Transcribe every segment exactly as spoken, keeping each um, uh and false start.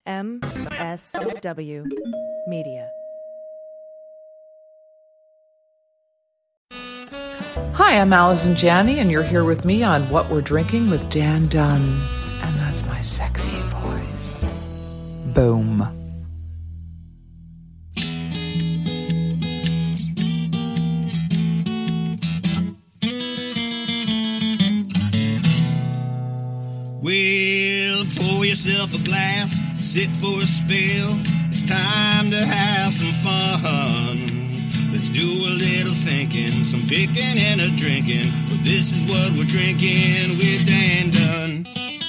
M S W Media. Hi, I'm Allison Janney, and you're here with me on What We're Drinking with Dan Dunn. And that's my sexy voice. Boom. Well, pour yourself a glass, sit for a spill. It's time to have some fun. Let's do a little thinking, some picking and a drinking. But this is what we're drinking with Dan Dunn.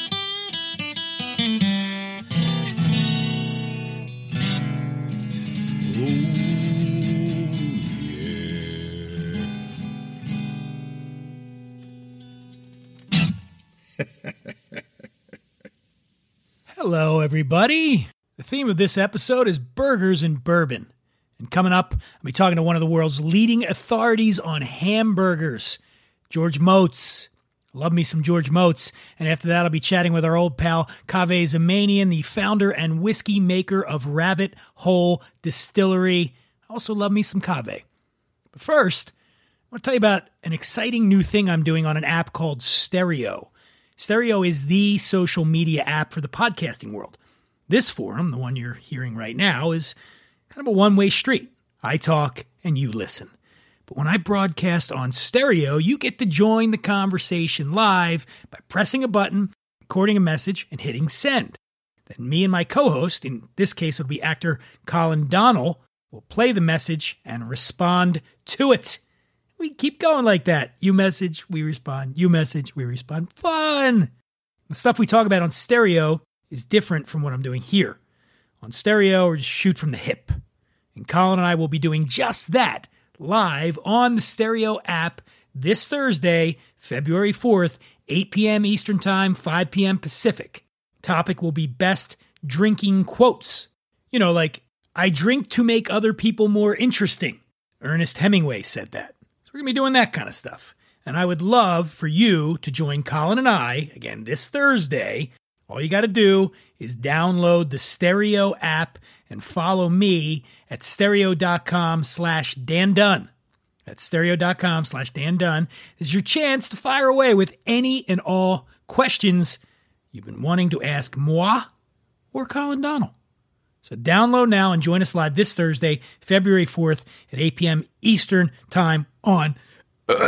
Hello, everybody. The theme of this episode is burgers and bourbon. And coming up, I'll be talking to one of the world's leading authorities on hamburgers, George Motz. Love me some George Motz. And after that, I'll be chatting with our old pal, Kaveh Zamanian, the founder and whiskey maker of Rabbit Hole Distillery. I also love me some Kaveh. But first, I want to tell you about an exciting new thing I'm doing on an app called Stereo. Stereo is the social media app for the podcasting world. This forum, the one you're hearing right now, is kind of a one-way street. I talk and you listen. But when I broadcast on Stereo, you get to join the conversation live by pressing a button, recording a message, and hitting send. Then me and my co-host, in this case it'll be actor Colin Donnell, will play the message and respond to it. We keep going like that. You message, we respond. You message, we respond. Fun! The stuff we talk about on Stereo is different from what I'm doing here. On Stereo, or just shoot from the hip. And Colin and I will be doing just that live on the Stereo app this Thursday, February fourth, eight p.m. Eastern Time, five p.m. Pacific. Topic will be best drinking quotes. You know, like, I drink to make other people more interesting. Ernest Hemingway said that. So we're going to be doing that kind of stuff. And I would love for you to join Colin and I, again, this Thursday. All you got to do is download the Stereo app and follow me at stereo.com slash Dan Dunn. That's stereo.com slash Dan Dunn. This is your chance to fire away with any and all questions you've been wanting to ask moi or Colin Donnell. So download now and join us live this Thursday, February fourth at eight p.m. Eastern Time on uh,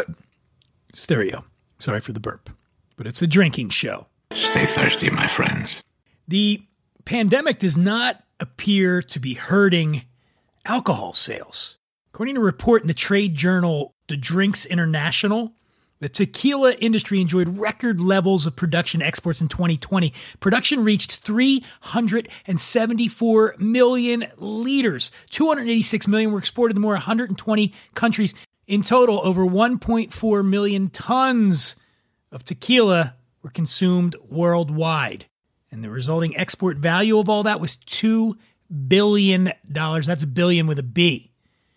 Stereo. Sorry for the burp, but it's a drinking show. Stay thirsty, my friends. The pandemic does not appear to be hurting alcohol sales. According to a report in the trade journal The Drinks International, the tequila industry enjoyed record levels of production exports in twenty twenty. Production reached three hundred seventy-four million liters. two hundred eighty-six million were exported to more than one hundred twenty countries. In total, over one point four million tons of tequila were consumed worldwide. And the resulting export value of all that was two billion dollars. That's a billion with a B.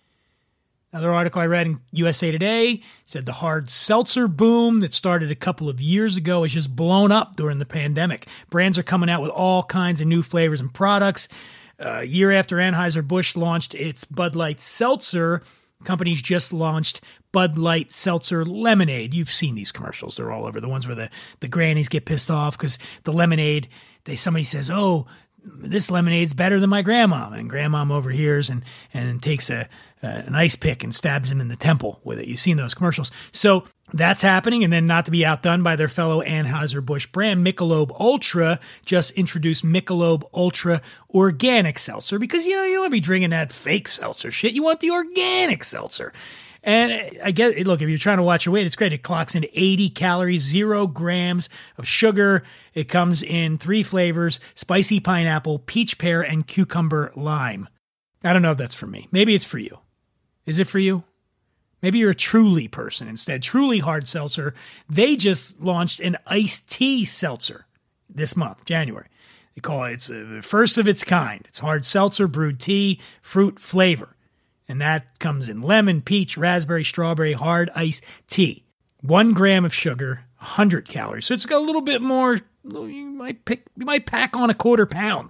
Another article I read in U S A Today said the hard seltzer boom that started a couple of years ago is just blown up during the pandemic. Brands are coming out with all kinds of new flavors and products. A year after Anheuser-Busch launched its Bud Light Seltzer, companies just launched Bud Light Seltzer Lemonade. You've seen these commercials. They're all over. The ones where the, the grannies get pissed off because the lemonade, they somebody says, oh, this lemonade's better than my grandma. And grandma overhears and, and takes a, uh, an ice pick and stabs him in the temple with it. You've seen those commercials. So that's happening. And then, not to be outdone by their fellow Anheuser-Busch brand, Michelob Ultra just introduced Michelob Ultra Organic Seltzer because, you know, you don't want to be drinking that fake seltzer shit. You want the organic seltzer. And I get it. Look, if you're trying to watch your weight, it's great. It clocks in eighty calories, zero grams of sugar. It comes in three flavors: spicy pineapple, peach pear, and cucumber lime. I don't know if that's for me. Maybe it's for you. Is it for you? Maybe you're a Truly person instead. Truly Hard Seltzer. They just launched an iced tea seltzer this month, January. They call it, it's the first of its kind. It's hard seltzer, brewed tea, fruit flavor. And that comes in lemon, peach, raspberry, strawberry, hard iced tea. One gram of sugar, one hundred calories. So it's got a little bit more, you might pick, you might pack on a quarter pound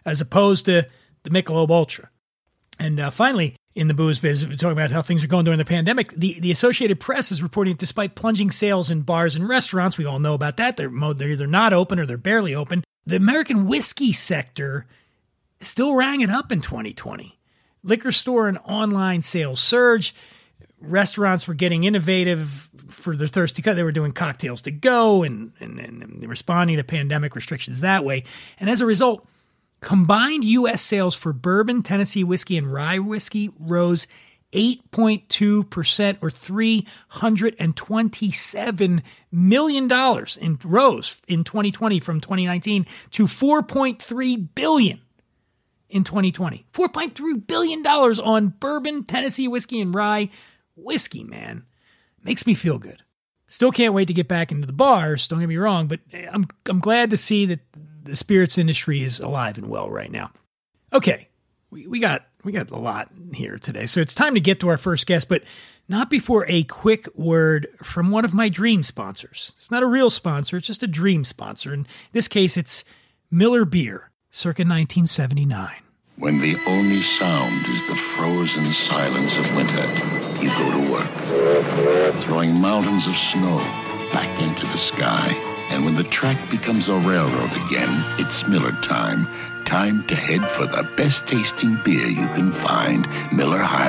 as opposed to the Michelob Ultra. And uh, finally, in the booze biz, we're talking about how things are going during the pandemic. The, the Associated Press is reporting that despite plunging sales in bars and restaurants, we all know about that, they're, they're either not open or they're barely open, the American whiskey sector still rang it up in twenty twenty. Liquor store and online sales surged. Restaurants were getting innovative for their thirsty cut. They were doing cocktails to go and, and, and responding to pandemic restrictions that way. And as a result, combined U S sales for bourbon, Tennessee whiskey, and rye whiskey rose eight point two percent or three hundred twenty-seven million dollars in rose in twenty twenty from twenty nineteen to four point three billion dollars in twenty twenty. four point three billion dollars on bourbon, Tennessee whiskey, and rye whiskey, man. Makes me feel good. Still can't wait to get back into the bars, don't get me wrong, but I'm I'm glad to see that the spirits industry is alive and well right now. Okay, we, we got we got a lot here today, so it's time to get to our first guest, but not before a quick word from one of my dream sponsors. It's not a real sponsor, it's just a dream sponsor. In this case, it's Miller Beer, circa nineteen seventy-nine. When the only sound is the frozen silence of winter, you go to work, throwing mountains of snow back into the sky. And when the track becomes a railroad again, it's Miller time. Time to head for the best tasting beer you can find, Miller High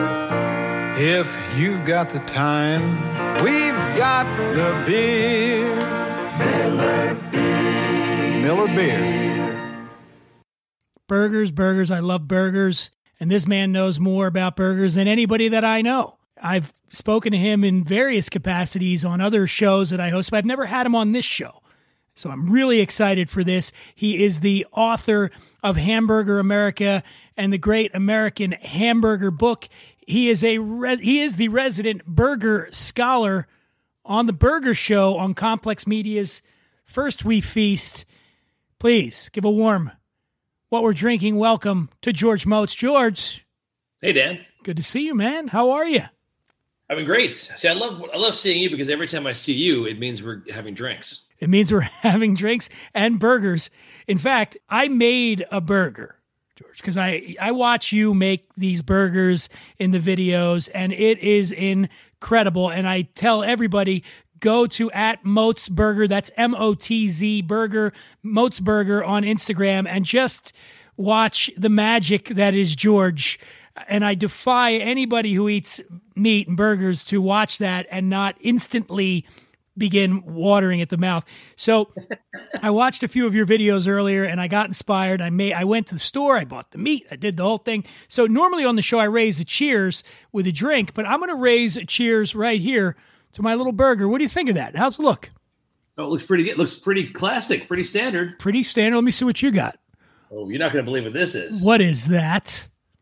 Life. If you've got the time, we've got the beer. Miller Beer. Miller Beer. Burgers, burgers. I love burgers. And this man knows more about burgers than anybody that I know. I've spoken to him in various capacities on other shows that I host, but I've never had him on this show. So I'm really excited for this. He is the author of Hamburger America and the Great American Hamburger Book. He is a res- he is the resident burger scholar on the Burger Show on Complex Media's First We Feast. Please give a warm What We're Drinking welcome to George Motz. George. Hey, Dan. Good to see you, man. How are you? I've been great. See, I love I love seeing you because every time I see you, it means we're having drinks. It means we're having drinks and burgers. In fact, I made a burger, George, because I, I watch you make these burgers in the videos, and it is incredible. And I tell everybody, go to at Motz Burger, that's M O T Z Burger, Motz Burger on Instagram, and just watch the magic that is George. And I defy anybody who eats meat and burgers to watch that and not instantly begin watering at the mouth. So I watched a few of your videos earlier and I got inspired. I made, I went to the store, I bought the meat, I did the whole thing. So normally on the show, I raise a cheers with a drink, but I'm going to raise a cheers right here to my little burger. What do you think of that? How's it look? Oh, it looks pretty good. It looks pretty classic, pretty standard. Pretty standard. Let me see what you got. Oh, you're not going to believe what this is. What is that?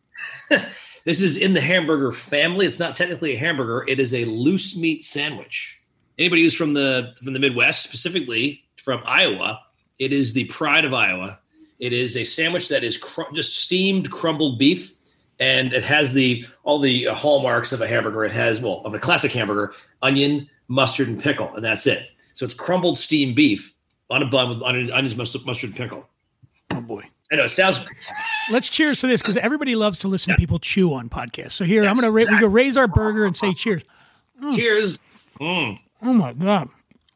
This is in the hamburger family. It's not technically a hamburger. It is a loose meat sandwich. Anybody who's from the from the Midwest, specifically from Iowa, it is the pride of Iowa. It is a sandwich that is cr- just steamed crumbled beef, and it has the all the hallmarks of a hamburger. It has, well, of a classic hamburger, onion, mustard, and pickle, and that's it. So it's crumbled steamed beef on a bun with onions, mustard, mustard, and pickle. Oh, boy. I know, it sounds... Let's cheers to this, because everybody loves to listen Yeah. to people chew on podcasts. So here, Yes, I'm going to ra- exactly. we go raise our burger and say cheers. Mm. Cheers. Mm. Oh, my God.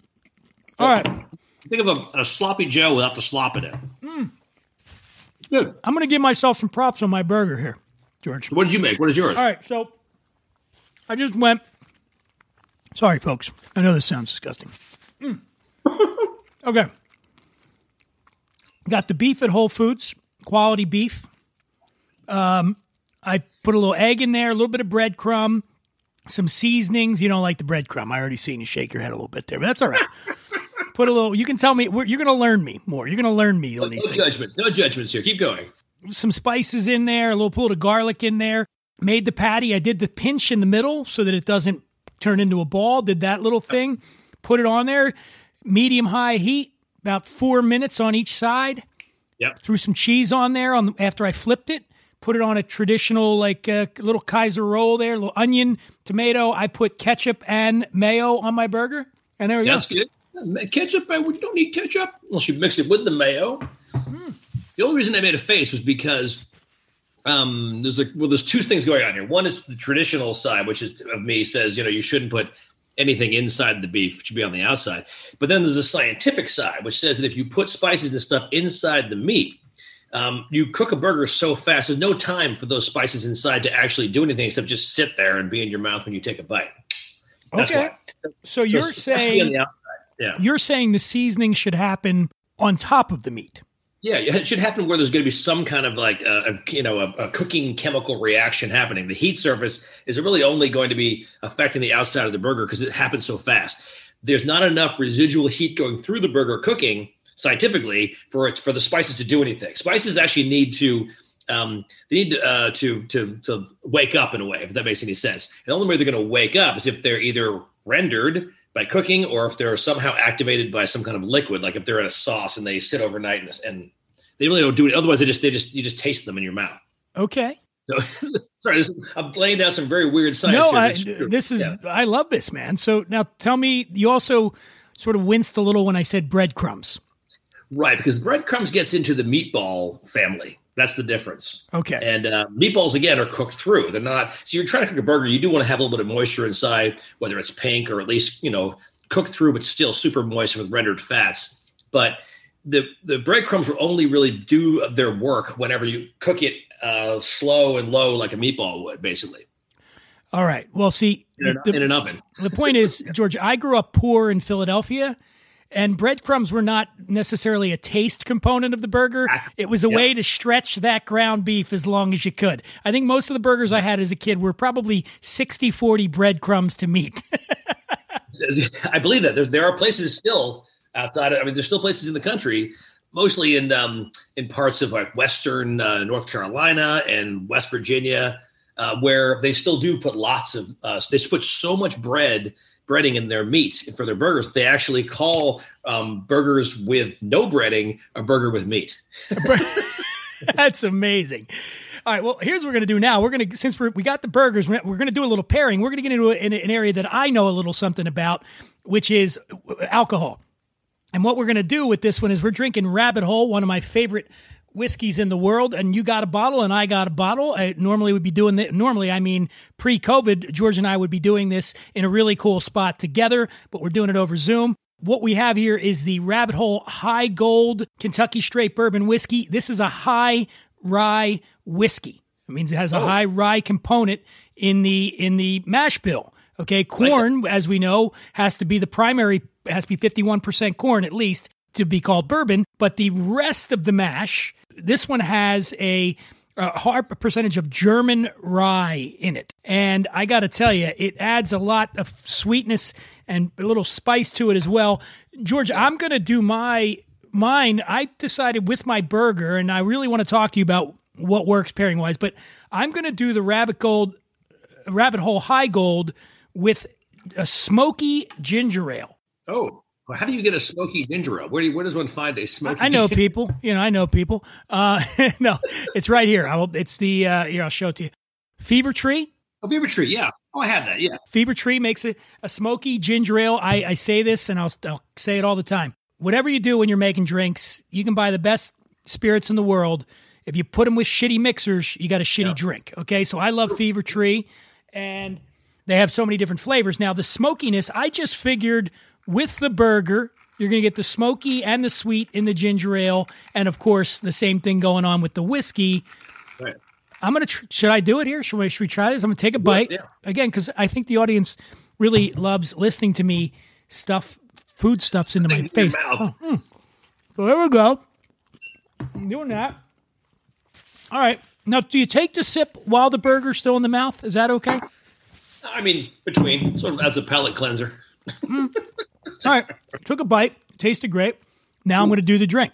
All right. Think of a, a sloppy Joe without the slop in it. Mm. Good. I'm going to give myself some props on my burger here, George. What did you make? What is yours? All right, so I just went. Sorry, folks. I know this sounds disgusting. Mm. Okay. Got the beef at Whole Foods, quality beef. Um, I put a little egg in there, a little bit of breadcrumb, some seasonings. You don't like the breadcrumb. I already seen you shake your head a little bit there, but that's all right. Put a little. You can tell me. You're going to learn me more. You're going to learn me on No, these no things. judgments. No judgments here. Keep going. Some spices in there, a little pull of garlic in there. Made the patty. I did the pinch in the middle so that it doesn't turn into a ball. Did that little thing. Put it on there. Medium high heat. About four minutes on each side. Yep. Threw some cheese on there on after I flipped it. Put it on a traditional like uh, little Kaiser roll there. A little onion, tomato. I put ketchup and mayo on my burger. And there we That's go. good. Ketchup, uh, we don't need ketchup unless you mix it with the mayo. Mm. The only reason I made a face was because um, there's a, well, there's two things going on here. One is the traditional side, which is of me says, you know, you shouldn't put anything inside the beef. It should be on the outside. But then there's a scientific side, which says that if you put spices and stuff inside the meat, um, you cook a burger so fast, there's no time for those spices inside to actually do anything except just sit there and be in your mouth when you take a bite. That's okay. why. So you're so saying yeah. you're saying the seasoning should happen on top of the meat. Yeah, it should happen where there's going to be some kind of like a, a you know a, a cooking chemical reaction happening. The heat surface is really only going to be affecting the outside of the burger because it happens so fast. There's not enough residual heat going through the burger cooking scientifically for it, for the spices to do anything. Spices actually need to um, they need to, uh, to to to wake up in a way, if that makes any sense. And the only way they're going to wake up is if they're either rendered by cooking or if they're somehow activated by some kind of liquid, like if they're in a sauce and they sit overnight and, and they really don't do it. Otherwise, they just they just you just taste them in your mouth. Okay. So, sorry, this, I'm laying down some very weird science. No, here. I, this is yeah. I love this, man. So now tell me, you also sort of winced a little when I said breadcrumbs. Right, because breadcrumbs gets into the meatball family. That's the difference. Okay. And uh, meatballs, again, are cooked through. They're not – so you're trying to cook a burger. You do want to have a little bit of moisture inside, whether it's pink or at least, you know, cooked through but still super moist with rendered fats. But the the breadcrumbs will only really do their work whenever you cook it uh, slow and low like a meatball would, basically. All right. Well, see – In an, the, in an oven. The point is, George, I grew up poor in Philadelphia – and breadcrumbs were not necessarily a taste component of the burger. It was a yeah. way to stretch that ground beef as long as you could. I think most of the burgers I had as a kid were probably sixty forty breadcrumbs to meat. I believe that. There, there are places still outside. Of, I mean, there's still places in the country, mostly in um, in parts of like Western uh, North Carolina and West Virginia, uh, where they still do put lots of uh, – they put so much bread – breading in their meat for their burgers. They actually call um, burgers with no breading a burger with meat. That's amazing. All right. Well, here's what we're going to do now. We're going to, since we're, we got the burgers, we're going to do a little pairing. We're going to get into a, in an area that I know a little something about, which is alcohol. And what we're going to do with this one is we're drinking Rabbit Hole, one of my favorite whiskeys in the world, and you got a bottle and I got a bottle. I normally would be doing that. Normally, I mean, pre-COVID, George and I would be doing this in a really cool spot together, but we're doing it over Zoom. What we have here is the Rabbit Hole High Gold Kentucky Straight Bourbon Whiskey. This is a high rye whiskey. It means it has a oh. high rye component in the in the mash bill. Okay, corn, like as we know, has to be the primary, has to be fifty-one percent corn at least to be called bourbon, but the rest of the mash, this one has a, a high percentage of German rye in it. And I got to tell you, it adds a lot of sweetness and a little spice to it as well. George, I'm going to do my mine. I decided with my burger, and I really want to talk to you about what works pairing wise, but I'm going to do the Rabbit Gold, Rabbit Hole High Gold with a smoky ginger ale. Oh. Well, how do you get a smoky ginger ale? Where, do you, where does one find a smoky? I know ginger? people. You know, I know people. Uh, no, it's right here. I will, it's the uh, here. I'll show it to you. Fever Tree. Oh, Fever Tree. Yeah. Oh, I have that. Yeah. Fever Tree makes it a smoky ginger ale. I, I say this, and I'll I'll say it all the time. Whatever you do when you're making drinks, you can buy the best spirits in the world. If you put them with shitty mixers, you got a shitty yeah. drink. Okay, so I love Fever Tree, and they have so many different flavors. Now the smokiness, I just figured. With the burger, you're going to get the smoky and the sweet in the ginger ale, and of course, the same thing going on with the whiskey. Right. I'm going to. Tr- should I do it here? Should we? Should we try this? I'm going to take a bite yeah. again because I think the audience really loves listening to me stuff food stuffs into my face. Oh, mm. So there we go. I'm doing that. All right. Now, do you take the sip while the burger's still in the mouth? Is that okay? I mean, between sort of as a palate cleanser. mm. All right, took a bite, tasted great. Now Ooh. I'm going to do the drink.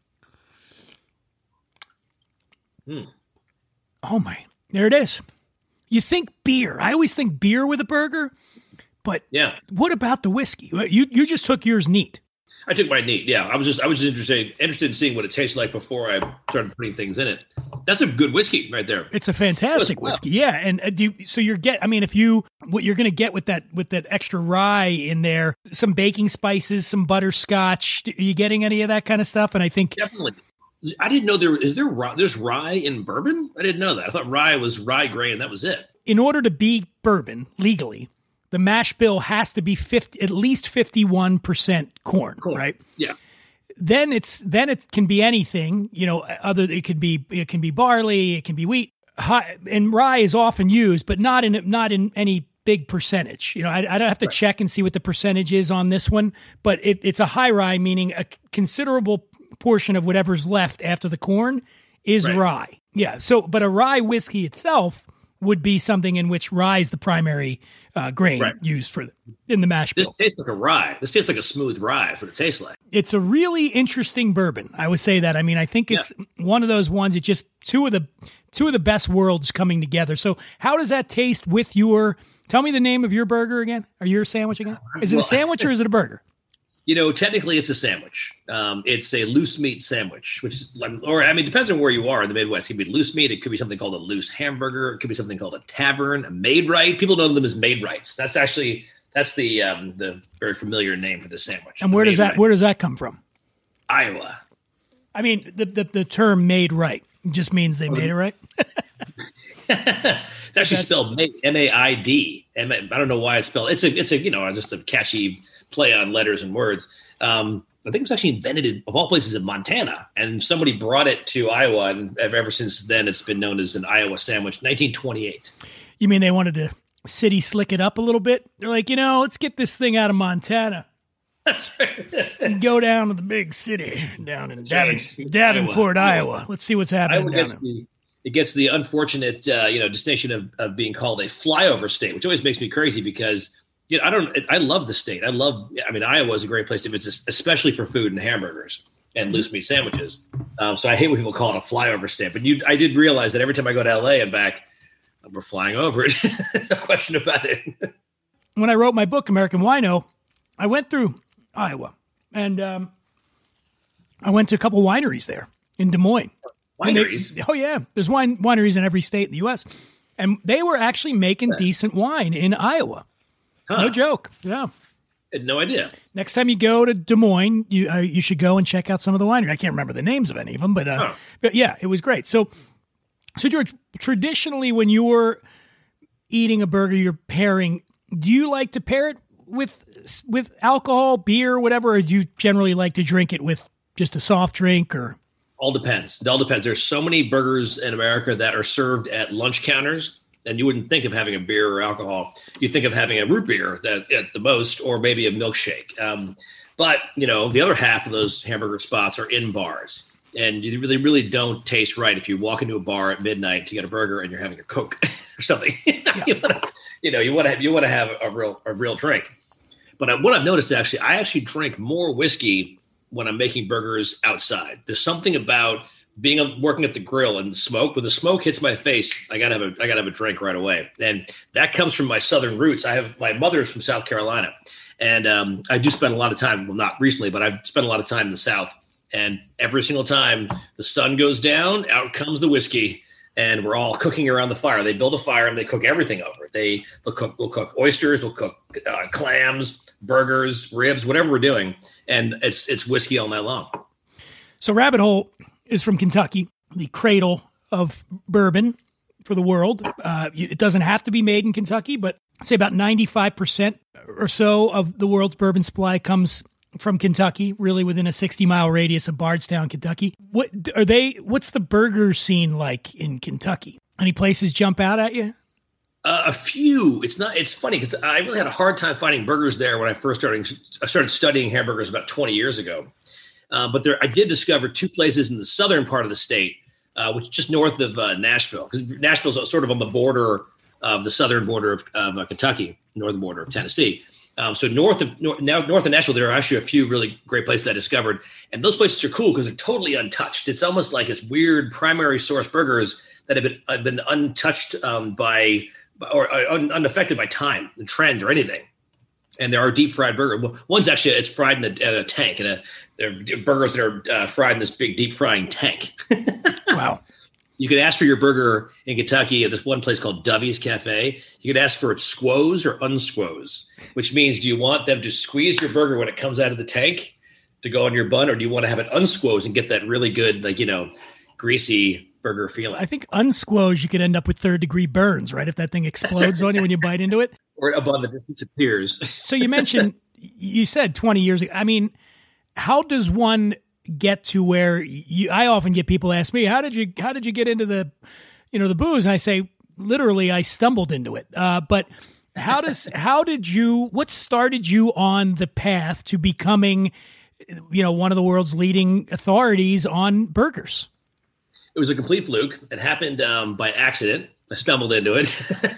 Mm. Oh my, there it is. You think beer. I always think beer with a burger, but yeah. What about the whiskey? You you just took yours neat. I took my neat, yeah. I was just I was just interested interested in seeing what it tastes like before I started putting things in it. That's a good whiskey right there. It's a fantastic well. whiskey, yeah. And uh, do you, so you're get. I mean, if you what you're going to get with that with that extra rye in there, some baking spices, some butterscotch. Are you getting any of that kind of stuff? And I think definitely. I didn't know there is there rye, there's rye in bourbon. I didn't know that. I thought rye was rye grain. That was it. In order to be bourbon legally, the mash bill has to be fifty, at least fifty-one percent corn, corn, right? Yeah. Then it's then it can be anything, you know. Other it could be it can be barley, it can be wheat, high, and rye is often used, but not in not in any big percentage. You know, I, I don't have to right. check and see what the percentage is on this one, but it, it's a high rye, meaning a considerable portion of whatever's left after the corn is right. rye. Yeah. So, but a rye whiskey itself would be something in which rye is the primary uh, grain right. used for the, in the mash bill. This tastes like a rye. This tastes like a smooth rye. That's what it tastes like. It's a really interesting bourbon. I would say that. I mean, I think it's yeah. one of those ones. It just two of the two of the best worlds coming together. So, how does that taste with your? Tell me the name of your burger again, or your sandwich again. Is it well, a sandwich or is it a burger? You know, technically it's a sandwich. Um, it's a loose meat sandwich, which is, or I mean, depends on where you are in the Midwest. It could be loose meat. It could be something called a loose hamburger. It could be something called a tavern, a Maid-Rite. People know them as Maid-Rites. That's actually, that's the um, the very familiar name for the sandwich. And where does that, where does that come from? Iowa. I mean, the the, the term Maid-Rite just means they made it right. It's actually That's, spelled M A I D. I don't know why it's spelled. It's a, it's a, you know, just a catchy play on letters and words. Um, I think it was actually invented in, of all places in Montana, and somebody brought it to Iowa, and ever since then it's been known as an Iowa sandwich. nineteen twenty-eight. You mean they wanted to city slick it up a little bit? They're like, you know, let's get this thing out of Montana. That's right. And go down to the big city down in Davin, Davenport, Iowa. Iowa. Let's see what's happening Iowa down there. The, it gets the unfortunate, uh, you know, distinction of, of being called a flyover state, which always makes me crazy because, you know, I don't, I love the state. I love, I mean, Iowa is a great place to visit, especially for food and hamburgers and loose meat sandwiches. Um, so I hate when people call it a flyover state, but you, I did realize that every time I go to L A and back, we're flying over it. No question about it. When I wrote my book, American Wino, I went through Iowa and um, I went to a couple wineries there in Des Moines. Wineries? They, oh, yeah. There's wine wineries in every state in the U S. And they were actually making yeah. decent wine in Iowa. Huh. No joke. Yeah. I had no idea. Next time you go to Des Moines, you uh, you should go and check out some of the wineries. I can't remember the names of any of them, but, uh, huh. but yeah, it was great. So, so George, traditionally when you're eating a burger, you're pairing, do you like to pair it with with alcohol, beer, whatever, or do you generally like to drink it with just a soft drink or? All depends. It all depends. There's so many burgers in America that are served at lunch counters, and you wouldn't think of having a beer or alcohol. You think of having a root beer that at the most, or maybe a milkshake. Um, but, you know, the other half of those hamburger spots are in bars, and you really, really don't taste right if you walk into a bar at midnight to get a burger and you're having a Coke or something. Yeah. you, wanna, you know, you want to have, you want to have a real, a real drink. But I, what I've noticed actually, I actually drink more whiskey when I'm making burgers outside. There's something about being working at the grill and the smoke. When the smoke hits my face, I gotta have a I gotta have a drink right away, and that comes from my southern roots. I have my mother's from South Carolina, and um, I do spend a lot of time. Well, not recently, but I've spent a lot of time in the South. And every single time the sun goes down, out comes the whiskey, and we're all cooking around the fire. They build a fire and they cook everything over it. They they'll cook we'll cook oysters, we'll cook uh, clams, burgers, ribs, whatever we're doing. And it's it's whiskey all night long. So Rabbit Hole is from Kentucky, the cradle of bourbon for the world. Uh, it doesn't have to be made in Kentucky, but say about ninety-five percent or so of the world's bourbon supply comes from Kentucky, really within a sixty-mile radius of Bardstown, Kentucky. What are they? What's the burger scene like in Kentucky? Any places jump out at you? Uh, a few. It's not. It's funny because I really had a hard time finding burgers there when I first started. I started studying hamburgers about twenty years ago. Uh, but there, I did discover two places in the southern part of the state, uh, which is just north of uh, Nashville. Because Nashville's sort of on the border of the southern border of, of uh, Kentucky, northern border of Tennessee. Um, so north of north, now north of Nashville, there are actually a few really great places I discovered, and those places are cool because they're totally untouched. It's almost like it's weird primary source burgers that have been have been untouched um, by. or uh, un, unaffected by time and trend or anything. And there are deep fried burgers. One's actually, it's fried in a, in a tank. And a, there are burgers that are uh, fried in this big deep frying tank. Wow. You could ask for your burger in Kentucky at this one place called Dovey's Cafe. You could ask for it squoze or unsquoze, which means do you want them to squeeze your burger when it comes out of the tank? to go on your bun, or do you want to have it unsquoze and get that really good, like, you know, greasy burger feeling? I think unsquoze, you could end up with third degree burns, right? If that thing explodes on you when you bite into it. Or a bun that disappears. So you mentioned, you said twenty years ago. I mean, how does one get to where you, I often get people ask me, how did you, how did you get into the, you know, the booze? And I say, literally, I stumbled into it. Uh, but how does, how did you, what started you on the path to becoming, you know, one of the world's leading authorities on burgers? It was a complete fluke. It happened um, by accident. I stumbled into it.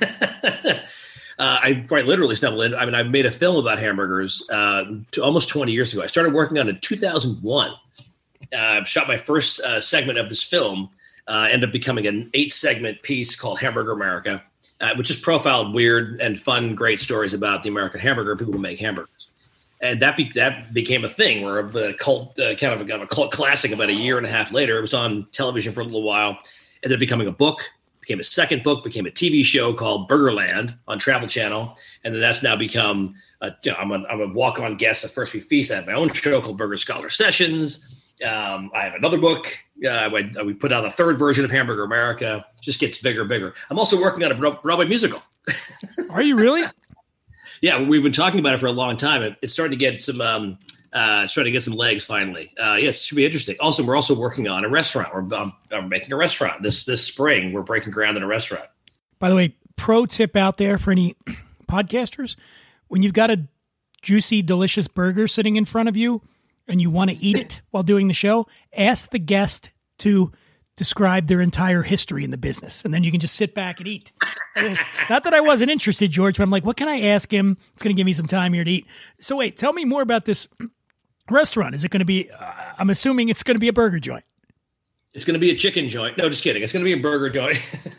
Uh, I quite literally stumbled in. I mean, I made a film about hamburgers uh, to almost twenty years ago. I started working on it in two thousand one. Uh, shot my first uh, segment of this film. Uh, ended up becoming an eight-segment piece called Hamburger America, uh, which just profiled weird and fun, great stories about the American hamburger, people who make hamburgers. And that be- that became a thing, where a cult, uh, kind of a, kind of a cult classic. About a year and a half later, it was on television for a little while. Ended up becoming a book. Became a second book, became a T V show called Burgerland on Travel Channel. And then that's now become, a, you know, I'm, a, I'm a walk-on guest at First We Feast. I have my own show called Burger Scholar Sessions. Um, I have another book. Uh, we, we put out a third version of Hamburger America. Just gets bigger and bigger. I'm also working on a Broadway musical. Are you really? Yeah, we've been talking about it for a long time. It, it's starting to get some um, uh, starting to get some legs finally. Uh, yes, it should be interesting. Also, we're also working on a restaurant. We're, um, we're making a restaurant this this spring. We're breaking ground in a restaurant. By the way, pro tip out there for any podcasters: when you've got a juicy, delicious burger sitting in front of you and you want to eat it while doing the show, ask the guest to describe their entire history in the business, and then you can just sit back and eat. Not that I wasn't interested, George, but I'm like, what can I ask him? It's going to give me some time here to eat. So wait, tell me more about this restaurant. Is it going to be, uh, I'm assuming it's going to be a burger joint. It's going to be a chicken joint. No, just kidding. It's going to be a burger joint.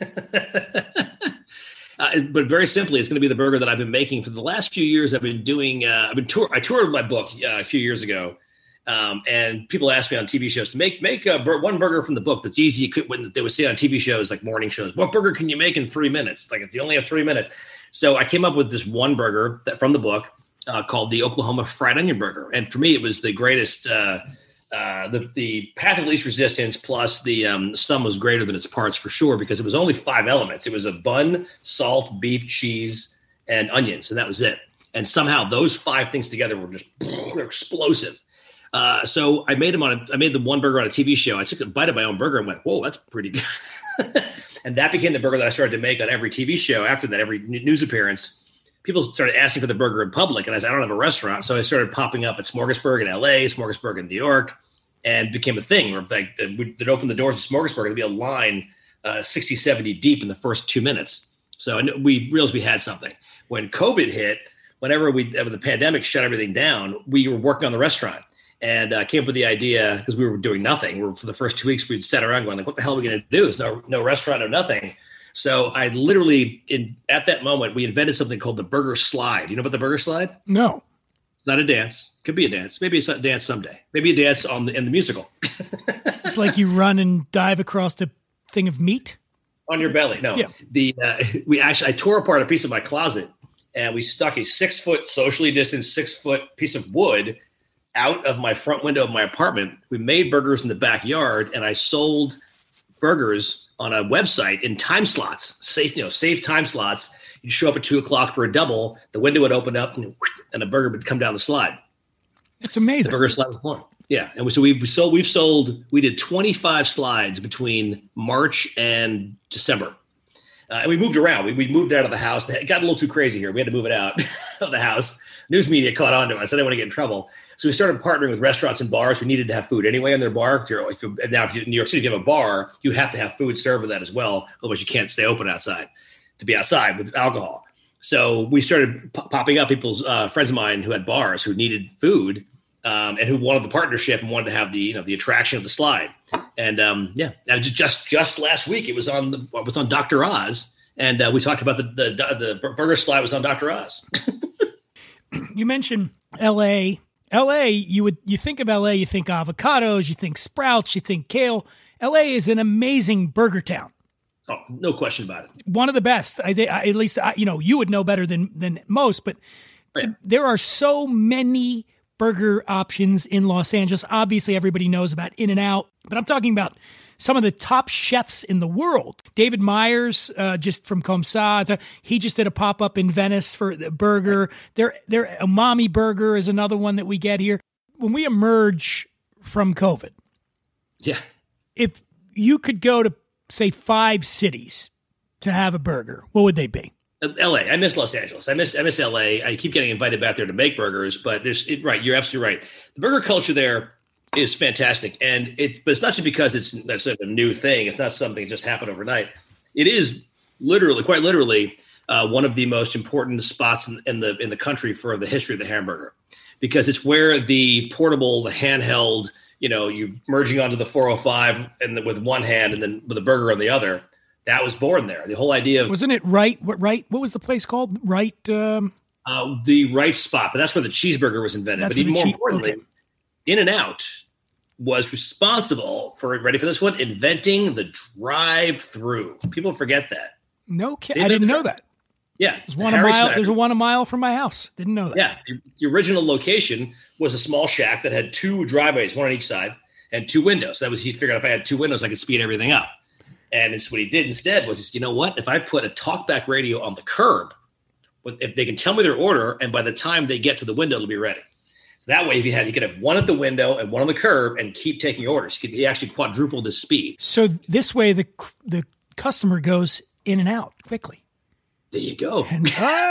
uh, but very simply, it's going to be the burger that I've been making for the last few years. I've been doing, uh, I've been tour. I toured my book uh, a few years ago. Um, and people ask me on T V shows to make make a bur- one burger from the book that's easy. You could, when they would say on T V shows, like morning shows, what burger can you make in three minutes? It's like, if you only have three minutes. So I came up with this one burger that from the book uh, called the Oklahoma Fried Onion Burger. And for me, it was the greatest, uh, uh, the, the path of least resistance plus the um, sum was greater than its parts for sure, because it was only five elements. It was a bun, salt, beef, cheese, and onions. And that was it. And somehow those five things together were just they're explosive. Uh, so I made them on. A, I made the one burger on a T V show. I took a bite of my own burger and went, "Whoa, that's pretty good." And that became the burger that I started to make on every T V show. After that, every news appearance, people started asking for the burger in public, and I said, "I don't have a restaurant," so I started popping up at Smorgasburg in L A, Smorgasburg in New York, and became a thing. Where like that opened the doors of Smorgasburg, there'd be a line uh, sixty, seventy deep in the first two minutes. So I knew, we realized we had something. When COVID hit, whenever we when the pandemic shut everything down, we were working on the restaurant. And uh, came up with the idea because we were doing nothing. We were, for the first two weeks, we'd sat around going, like, what the hell are we going to do? There's no no restaurant, no nothing. So I literally, in at that moment, we invented something called the burger slide. You know about the burger slide? No. It's not a dance. Could be a dance. Maybe it's not a dance someday. Maybe a dance on the, in the musical. It's like you run and dive across a thing of meat? On your belly. No. Yeah. The uh, we actually, I tore apart a piece of my closet, and we stuck a six-foot, socially distanced six-foot piece of wood out of my front window of my apartment. We made burgers in the backyard, and I sold burgers on a website in time slots, safe, you know, safe time slots. You'd show up at two o'clock for a double. The window would open up, and, and a burger would come down the slide. It's amazing. The burger slide was born. Yeah, and so we've sold. We've sold. We did twenty-five slides between March and December, uh, and we moved around. We we moved out of the house. It got a little too crazy here. We had to move it out of the house. News media caught on to us. I didn't want to get in trouble. So we started partnering with restaurants and bars who needed to have food anyway in their bar. If you're, if you're now, if you're in New York City, if you have a bar, you have to have food served with that as well. Otherwise, you can't stay open outside to be outside with alcohol. So we started p- popping up people's uh, friends of mine who had bars who needed food um, and who wanted the partnership and wanted to have the you know the attraction of the slide. And um, yeah, and just just last week it was on the it was on Doctor Oz, and uh, we talked about the the the burger slide was on Doctor Oz. You mentioned L A. L A, you would you think of L A, you think avocados, you think sprouts, you think kale. L A is an amazing burger town. Oh, no question about it. One of the best. I think at least I, you know you would know better than than most, but Right. there are so many burger options in Los Angeles. Obviously, everybody knows about In-N-Out, but I'm talking about some of the top chefs in the world. David Myers, uh, just from Comsa, he just did a pop-up in Venice for the burger. Their, their Umami Burger is another one that we get here. When we emerge from COVID, yeah, if you could go to, say, five cities to have a burger, what would they be? L A. I miss Los Angeles. I miss I miss L A. I keep getting invited back there to make burgers, but there's it, right. You're absolutely right. The burger culture there is fantastic, and it. But it's not just because it's that's a new thing. It's not something that just happened overnight. It is literally, quite literally, uh, one of the most important spots in, in the in the country for the history of the hamburger, because it's where the portable, the handheld, you know, you merging onto the four oh five and the, with one hand, and then with a burger on the other. That was born there. The whole idea of wasn't it right? What right? What was the place called? Right. Um, uh, the right spot, but that's where the cheeseburger was invented. That's But even more che- importantly, okay. In-N-Out was responsible for, ready for this one, inventing the drive-through. People forget that. No kidding. They I didn't invented know that. that. Yeah, There's one a Harry mile. Snyder. There's a one a mile from my house. Didn't know that. Yeah, the, the original location was a small shack that had two driveways, one on each side, and two windows. That was he figured if I had two windows, I could speed everything up. And it's what he did instead was, you know what? If I put a talkback radio on the curb, if they can tell me their order, and by the time they get to the window, it'll be ready. So that way, if you had, you could have one at the window and one on the curb, and keep taking orders. He, could, he actually quadrupled his speed. So this way, the the customer goes in and out quickly. There you go. And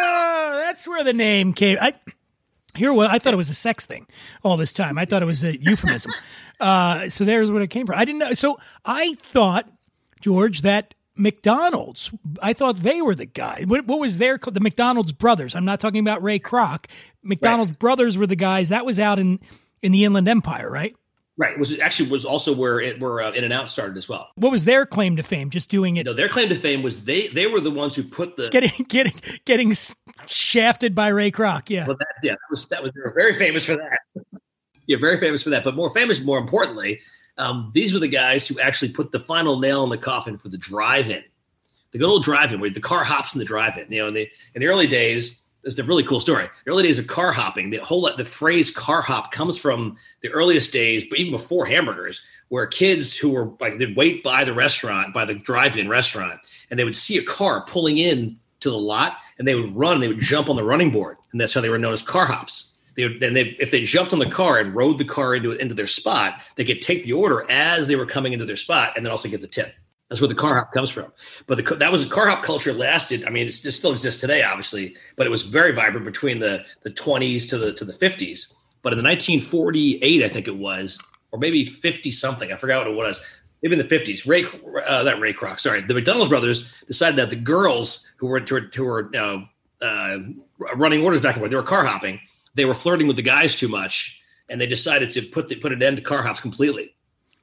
oh, that's where the name came. I here. Well, I thought it was a sex thing all this time. I thought it was a euphemism. uh, so there's where it came from. I didn't know. So I thought, George, that McDonald's, I thought they were the guy. What, what was their, the McDonald's brothers? I'm not talking about Ray Kroc. McDonald's right. brothers were the guys. That was out in, in the Inland Empire, right? Right. It was actually was also where it where uh, In-N-Out started as well. What was their claim to fame? Just doing it. No, their claim to fame was they they were the ones who put the getting getting getting shafted by Ray Kroc. Yeah. Well, that, yeah, that was that was they were very famous for that. Yeah, very famous for that. But more famous, more importantly, um, these were the guys who actually put the final nail in the coffin for the drive-in, the good old drive-in where the car hops in the drive-in. You know, in the in the early days. This is a really cool story. The early days of car hopping, the whole the phrase car hop comes from the earliest days, but even before hamburgers, where kids who were like they'd wait by the restaurant, by the drive-in restaurant, and they would see a car pulling in to the lot, and they would run, and they would jump on the running board, and that's how they were known as car hops. They would, and they, if they jumped on the car and rode the car into into their spot, they could take the order as they were coming into their spot, and then also get the tip. That's where the car hop comes from. But the, that was a car hop culture lasted. I mean, it's, it still exists today, obviously, but it was very vibrant between the, the twenties to the to the fifties. But in the nineteen forty-eight, I think it was, or maybe fifty something, I forgot what it was. Maybe in the fifties, Ray, uh, not Ray Kroc, sorry, the McDonald's brothers decided that the girls who were who were uh, uh, running orders back and forth, they were car hopping. They were flirting with the guys too much, and they decided to put the, put an end to car hops completely.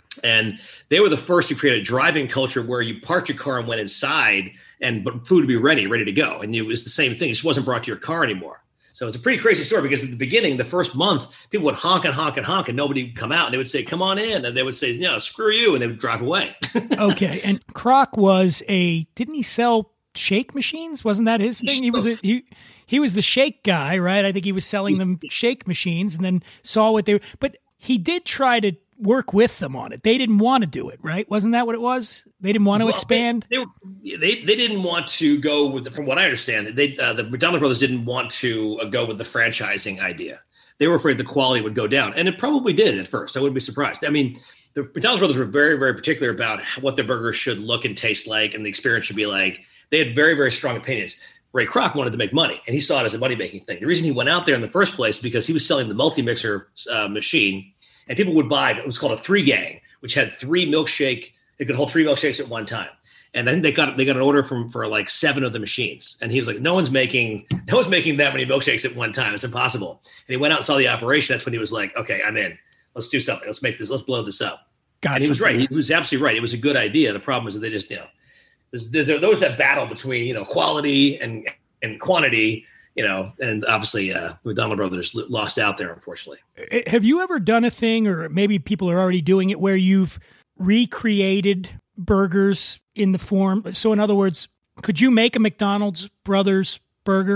And they were the first to create a driving culture where you parked your car and went inside and but food would be ready, ready to go. And it was the same thing. It just wasn't brought to your car anymore. So it's a pretty crazy story because at the beginning, the first month, people would honk and honk and honk and nobody would come out. And they would say, come on in. And they would say, no, screw you. And they would drive away. Okay. And Kroc was a, didn't he sell shake machines? Wasn't that his thing? He was a, he, he was the shake guy, right? I think he was selling them shake machines and then saw what they were, but he did try to work with them on it. They didn't want to do it, right? Wasn't that what it was? They didn't want to well, expand. They, they they they didn't want to go with, the, from what I understand, they uh, the McDonald's brothers didn't want to uh, go with the franchising idea. They were afraid the quality would go down, and it probably did at first. I wouldn't be surprised. I mean, the McDonald's brothers were very very particular about what their burgers should look and taste like, and the experience should be like. They had very very strong opinions. Ray Kroc wanted to make money, and he saw it as a money making thing. The reason he went out there in the first place because he was selling the multi mixer uh, machine. And people would buy, it was called a three gang, which had three milkshake, it could hold three milkshakes at one time. And then they got they got an order from for like seven of the machines. And he was like, no one's making, no one's making that many milkshakes at one time. It's impossible. And he went out and saw the operation. That's when he was like, okay, I'm in. Let's do something. Let's make this, let's blow this up. Got and he was right. He was absolutely right. It was a good idea. The problem is that they just, you know, there's, there's those that battle between, you know, quality and, and quantity. You know, and obviously uh, McDonald Brothers lost out there, unfortunately. Have you ever done a thing, or maybe people are already doing it, where you've recreated burgers in the form? So in other words, could you make a McDonald's Brothers burger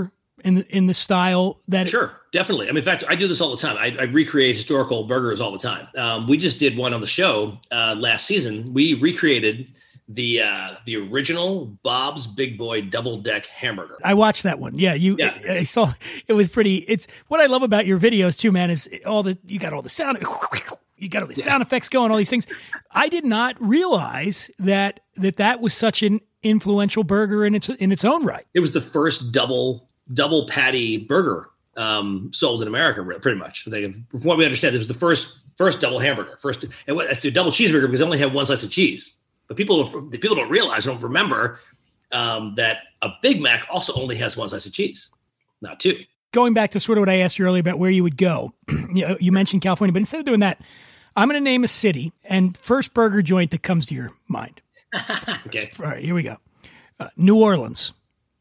in the, in the style that? Sure, definitely. I mean, in fact, I do this all the time. I, I recreate historical burgers all the time. Um, we just did one on the show uh, last season. We recreated the uh, the original Bob's Big Boy Double Deck Hamburger. I watched that one. Yeah, you. Yeah. I saw. It was pretty. It's what I love about your videos too, man. Is all the you got all the sound. You got all these sound effects going, all these things. I did not realize that that that was such an influential burger in its in its own right. It was the first double double patty burger um, sold in America, pretty much. They, from what we understand, it was the first first double hamburger. First, and what, it's a double cheeseburger because it only had one slice of cheese. But people don't, people don't realize, don't remember um, that a Big Mac also only has one slice of cheese, not two. Going back to sort of what I asked you earlier about where you would go, you know, you mentioned California, but instead of doing that, I'm going to name a city and first burger joint that comes to your mind. Okay. All right, here we go. Uh, New Orleans.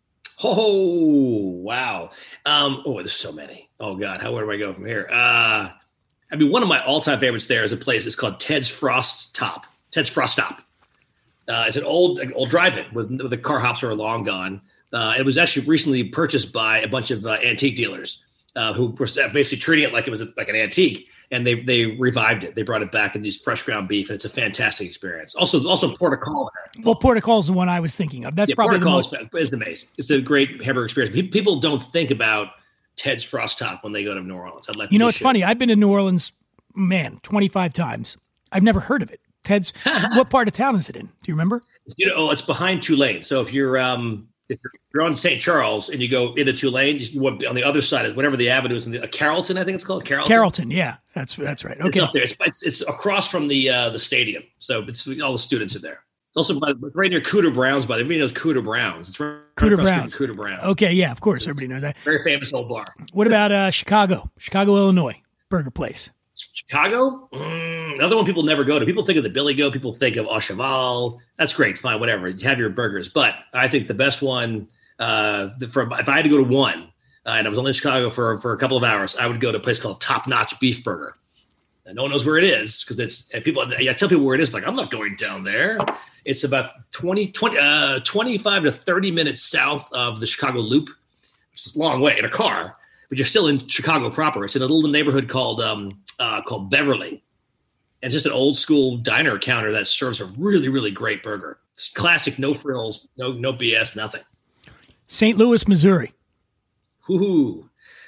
Oh, wow. Um, oh, there's so many. Oh, God. How, where do I go from here? Uh, I mean, one of my all-time favorites there is a place. It's called Ted's Frost Top. Ted's Frost Stop. Uh, it's an old like, old drive-in with, with the car hops are long gone. Uh, it was actually recently purchased by a bunch of uh, antique dealers uh, who were basically treating it like it was a, like an antique, and they they revived it. They brought it back and used fresh ground beef, and it's a fantastic experience. Also, also Port of Call there. Well, Port of Call is the one I was thinking of. That's yeah, probably Port the of most. Is amazing. It's a great hamburger experience. Pe- People don't think about Ted's Frost Top when they go to New Orleans. I'd like You know, to it's should. funny. I've been to New Orleans, man, twenty-five times. I've never heard of it. Ted's. What part of town is it in? Do you remember? You know, it's behind Tulane. So if you're um, if you're on Saint Charles and you go into Tulane, you want on the other side of whatever the avenue is, in the, uh, Carrollton, I think it's called Carrollton. Carrollton, yeah, that's that's right. It's Okay, up there. It's, it's it's across from the uh, the stadium, so it's all the students are there. It's also by, right near Cooter Browns. By the everybody knows Cooter Browns. It's right Cooter across Browns. from Cooter Browns. Okay, yeah, of course, everybody knows that. Very famous old bar. What about uh, Chicago? Chicago, Illinois, burger place. Chicago, mm, another one people never go to. People think of the Billy Goat. People think of Au Cheval. That's great, fine, whatever. You have your burgers, but I think the best one. Uh, for if I had to go to one, uh, and I was only in Chicago for for a couple of hours, I would go to a place called Top Notch Beef Burger. And no one knows where it is because it's and people. I tell people where it is. Like I'm not going down there. It's about twenty, twenty, uh, twenty-five to thirty minutes south of the Chicago Loop, which is a long way in a car. But you're still in Chicago proper. It's in a little neighborhood called um, uh, called Beverly. And it's just an old school diner counter that serves a really, really great burger. It's classic, no frills, no no B S, nothing. Saint Louis, Missouri. Whoo-hoo.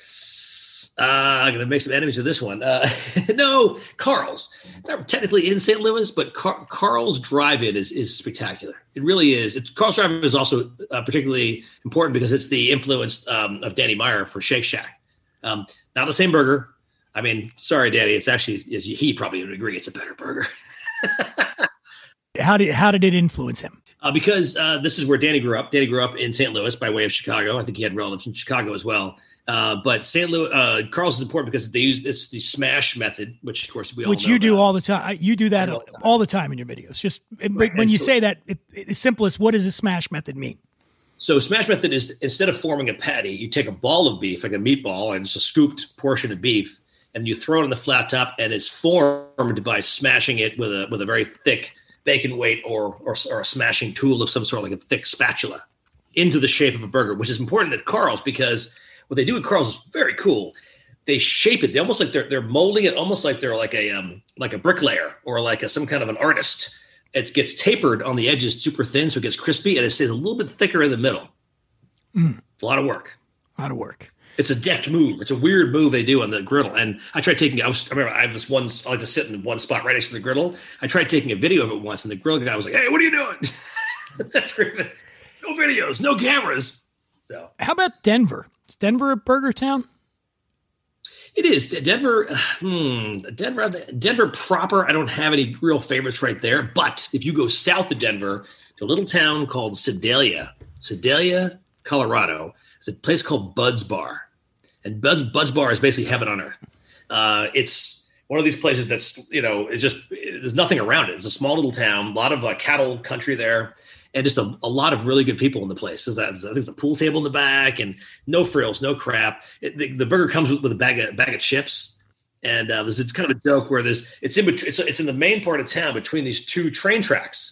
Uh, I'm going to make some enemies with this one. Uh, no, Carl's. Not technically in Saint Louis, but Car- Carl's Drive-In is, is spectacular. It really is. It, Carl's Drive-In is also uh, particularly important because it's the influence um, of Danny Meyer for Shake Shack. Um, not the same burger. I mean, sorry, Danny. It's actually, as he probably would agree, it's a better burger. How did how did it influence him? Uh, because uh, this is where Danny grew up. Danny grew up in Saint Louis by way of Chicago. I think he had relatives in Chicago as well. Uh, but Saint Louis, uh, Carl's is important because they use it's the smash method, which of course we all Which know you do about. all the time. You do that all all the the time. time, in your videos. Just Right. when you So- say that, it, it's simplest. What does the smash method mean? So smash method is instead of forming a patty, you take a ball of beef, like a meatball, and it's a scooped portion of beef, and you throw it on the flat top, and it's formed by smashing it with a with a very thick bacon weight or, or or a smashing tool of some sort, like a thick spatula, into the shape of a burger, which is important at Carl's because what they do at Carl's is very cool. They shape it. They almost like they're they're molding it, almost like they're like a um like a bricklayer or like a, some kind of an artist. It gets tapered on the edges, super thin, so it gets crispy, and it stays a little bit thicker in the middle. Mm. It's a lot of work. A lot of work. It's a deft move. It's a weird move they do on the griddle. And I tried taking, I, was, I remember I have this one, I like to sit in one spot right next to the griddle. I tried taking a video of it once, and the grill guy was like, "Hey, what are you doing?" That's screaming. No videos, no cameras. So How about Denver? Is Denver a burger town? it is. Denver, hmm, Denver, Denver proper, I don't have any real favorites right there. But if you go south of Denver to a little town called Sedalia, Sedalia, Colorado, it's a place called Bud's Bar. And Bud's, Bud's Bar is basically heaven on earth. Uh, it's one of these places that's, you know, it's just, there's nothing around it. It's a small little town, a lot of uh, cattle country there, and just a, a lot of really good people in the place. There's, that, I think there's a pool table in the back and no frills, no crap. It, the, the burger comes with, with a bag of, bag of chips. And uh, there's a kind of a joke where there's, it's in between, it's, it's in the main part of town between these two train tracks.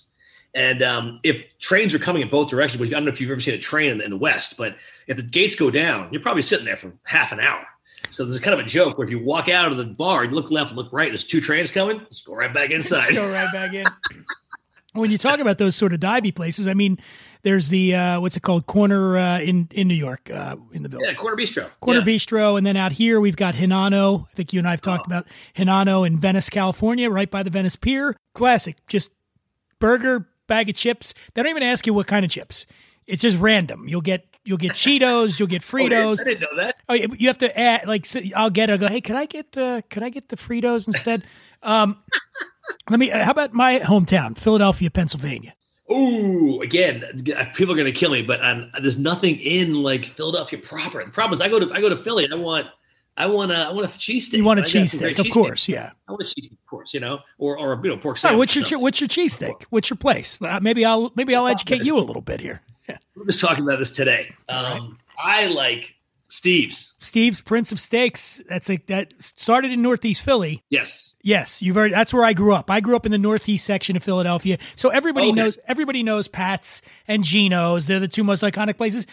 And um, if trains are coming in both directions, which I don't know if you've ever seen a train in the, in the West, but if the gates go down, you're probably sitting there for half an hour. So there's kind of a joke where if you walk out of the bar, you look left and look right, there's two trains coming, just go right back inside. Just go right back in. When you talk about those sort of divey places, I mean, there's the, uh, what's it called, Corner uh, in, in New York, uh, in the Ville. Yeah, Corner Bistro. Corner yeah. Bistro. And then out here, we've got Hinano. I think you and I have talked oh. about Hinano in Venice, California, right by the Venice Pier. Classic. Just burger, bag of chips. They don't even ask you what kind of chips. It's just random. You'll get you'll get Cheetos, you'll get Fritos. Oh, I didn't know that. Oh, you have to add, like, I'll get it. I'll go, hey, could I get uh, could I get the Fritos instead? um, let me. How about my hometown, Philadelphia, Pennsylvania? Ooh, again, people are going to kill me, but um, there's nothing in like Philadelphia proper. The problem is, I go to I go to Philly, and I want I want a I want a cheesesteak. You want a cheesesteak, of course, yeah. I want a cheesesteak, of course, you know, or or you know, pork sandwich. Right, what's your what's your cheesesteak? What's your place? Uh, maybe I'll maybe I'll educate you a little bit here. Yeah. We're just talking about this today. Um, right. I like Steve's. Steve's Prince of Steaks. That's like that started in Northeast Philly. Yes. Yes, you've heard. That's where I grew up. I grew up in the Northeast section of Philadelphia, so everybody okay. knows. Everybody knows Pat's and Geno's. They're the two most iconic places.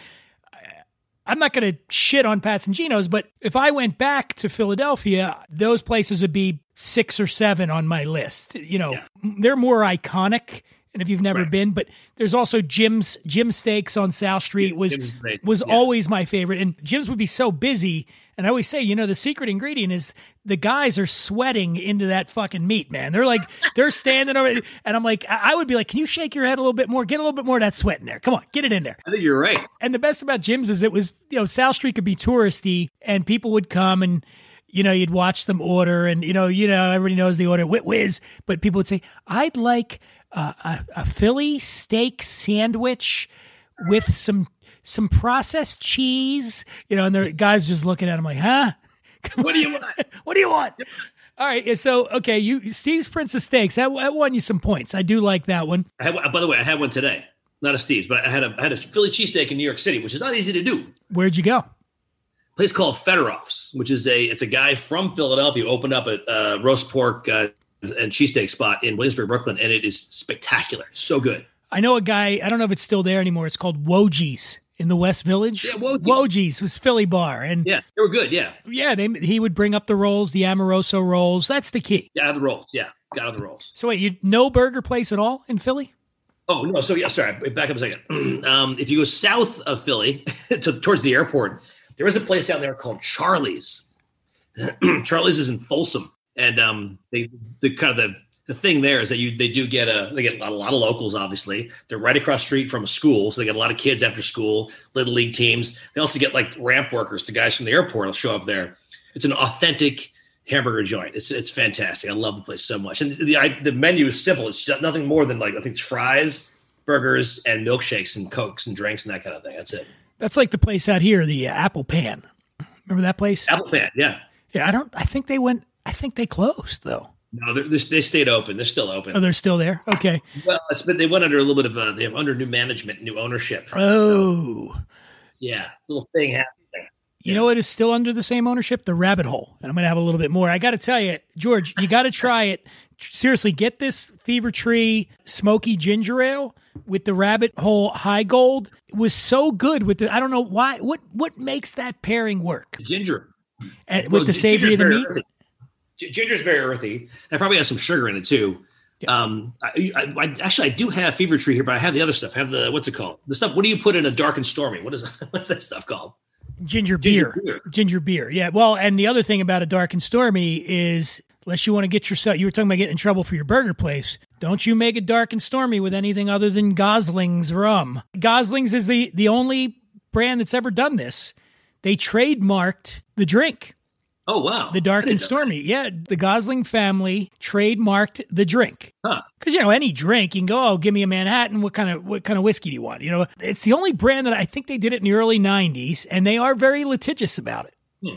I'm not going to shit on Pat's and Geno's, but if I went back to Philadelphia, those places would be six or seven on my list. You know, yeah. They're more iconic. And if you've never right. been, but there's also Jim's. Jim's Steaks on South Street was was yeah. always my favorite. And Jim's would be so busy. And I always say, you know, the secret ingredient is the guys are sweating into that fucking meat, man. They're like, they're standing over it. And I'm like, I would be like, can you shake your head a little bit more? Get a little bit more of that sweat in there. Come on, get it in there. I think you're right. And the best about Jim's is it was, you know, South Street could be touristy and people would come and, you know, you'd watch them order and, you know, you know, everybody knows the order, whiz, whiz. But people would say, I'd like uh, a, a Philly steak sandwich with some some processed cheese, you know, and the guys just looking at him like, huh? What do you want? What do you want? All right. So, okay, you Steve's Prince of Steaks, that, that won you some points. I do like that one. I had, by the way, I had one today. Not a Steve's, but I had a, I had a Philly cheesesteak in New York City, which is not easy to do. Where'd you go? A place called Federoff's, which is a, it's a guy from Philadelphia who opened up a uh, roast pork uh, and cheesesteak spot in Williamsburg, Brooklyn, and it is spectacular. So good. I know a guy, I don't know if it's still there anymore. It's called Wojie's in the West Village. Yeah, Wojie's. Wojie's was Philly bar. And yeah, they were good, yeah. Yeah, they, he would bring up the rolls, the Amoroso rolls. That's the key. Yeah, the rolls, yeah. Got out the rolls. So wait, you no burger place at all in Philly? Oh, no. So, yeah, sorry. Back up a second. um, if you go south of Philly to, towards the airport, there is a place down there called Charlie's. Charlie's is in Folsom. And um, they, the kind of the, the thing there is that you they do get a they get a lot, a lot of locals. Obviously, they're right across the street from a school, so they get a lot of kids after school, little league teams. They also get like ramp workers, the guys from the airport will show up there. It's an authentic hamburger joint. It's it's fantastic. I love the place so much, and the I, the menu is simple. It's just nothing more than like I think it's fries, burgers, and milkshakes and cokes and drinks and that kind of thing. That's it. That's like the place out here, the uh, Apple Pan. Remember that place? Apple Pan, yeah, yeah. I don't. I think they went. I think they closed though. No, they're, they're, they stayed open. They're still open. Oh, they're still there? Okay. Well, it's been, they went under a little bit of a, they have under new management, new ownership. Oh. So, yeah, little thing happened there. You yeah. know what is still under the same ownership? The Rabbit Hole. And I'm going to have a little bit more. I got to tell you, George, you got to try it. Seriously, get this Fever Tree Smoky Ginger Ale with the Rabbit Hole High Gold. It was so good with the, I don't know why, what what makes that pairing work? Ginger. And, with well, the savory of the meat? Earthy. Ginger is very earthy. That probably has some sugar in it too. Yeah. Um, I, I, I actually I do have Fever Tree here, but I have the other stuff. I have the what's it called? The stuff. What do you put in a dark and stormy? What is what's that stuff called? Ginger beer. Ginger beer. Ginger beer. Yeah. Well, and the other thing about a dark and stormy is, unless you want to get yourself, you were talking about getting in trouble for your burger place. Don't you make it dark and stormy with anything other than Gosling's rum. Gosling's is the the only brand that's ever done this. They trademarked the drink. Oh, wow. The dark and stormy. Yeah. The Gosling family trademarked the drink. Huh. Because, you know, any drink, you can go, oh, give me a Manhattan. What kind of what kind of whiskey do you want? You know, it's the only brand that I think they did it in the early nineties, and they are very litigious about it. Hmm.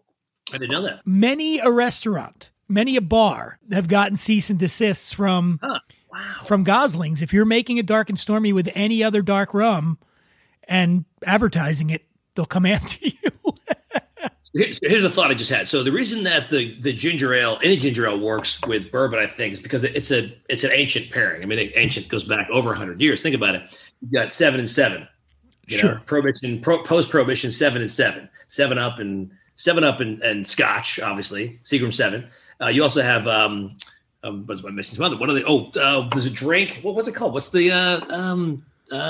I didn't know that. Many a restaurant, many a bar have gotten cease and desists from, huh. wow. from Gosling's. If you're making a dark and stormy with any other dark rum and advertising it, they'll come after you. Here's, here's a thought I just had. So the reason that the the ginger ale, any ginger ale, works with bourbon, I think, is because it's a it's an ancient pairing. I mean, ancient goes back over one hundred years. Think about it. You've got seven and seven. You Sure. know, prohibition, pro, post-prohibition, seven and seven, seven up and seven up and, and Scotch, obviously, Seagram seven. Uh, you also have um, um what's I'm missing some other. What are they? Oh, uh, there's a drink. What was it called? What's the uh, um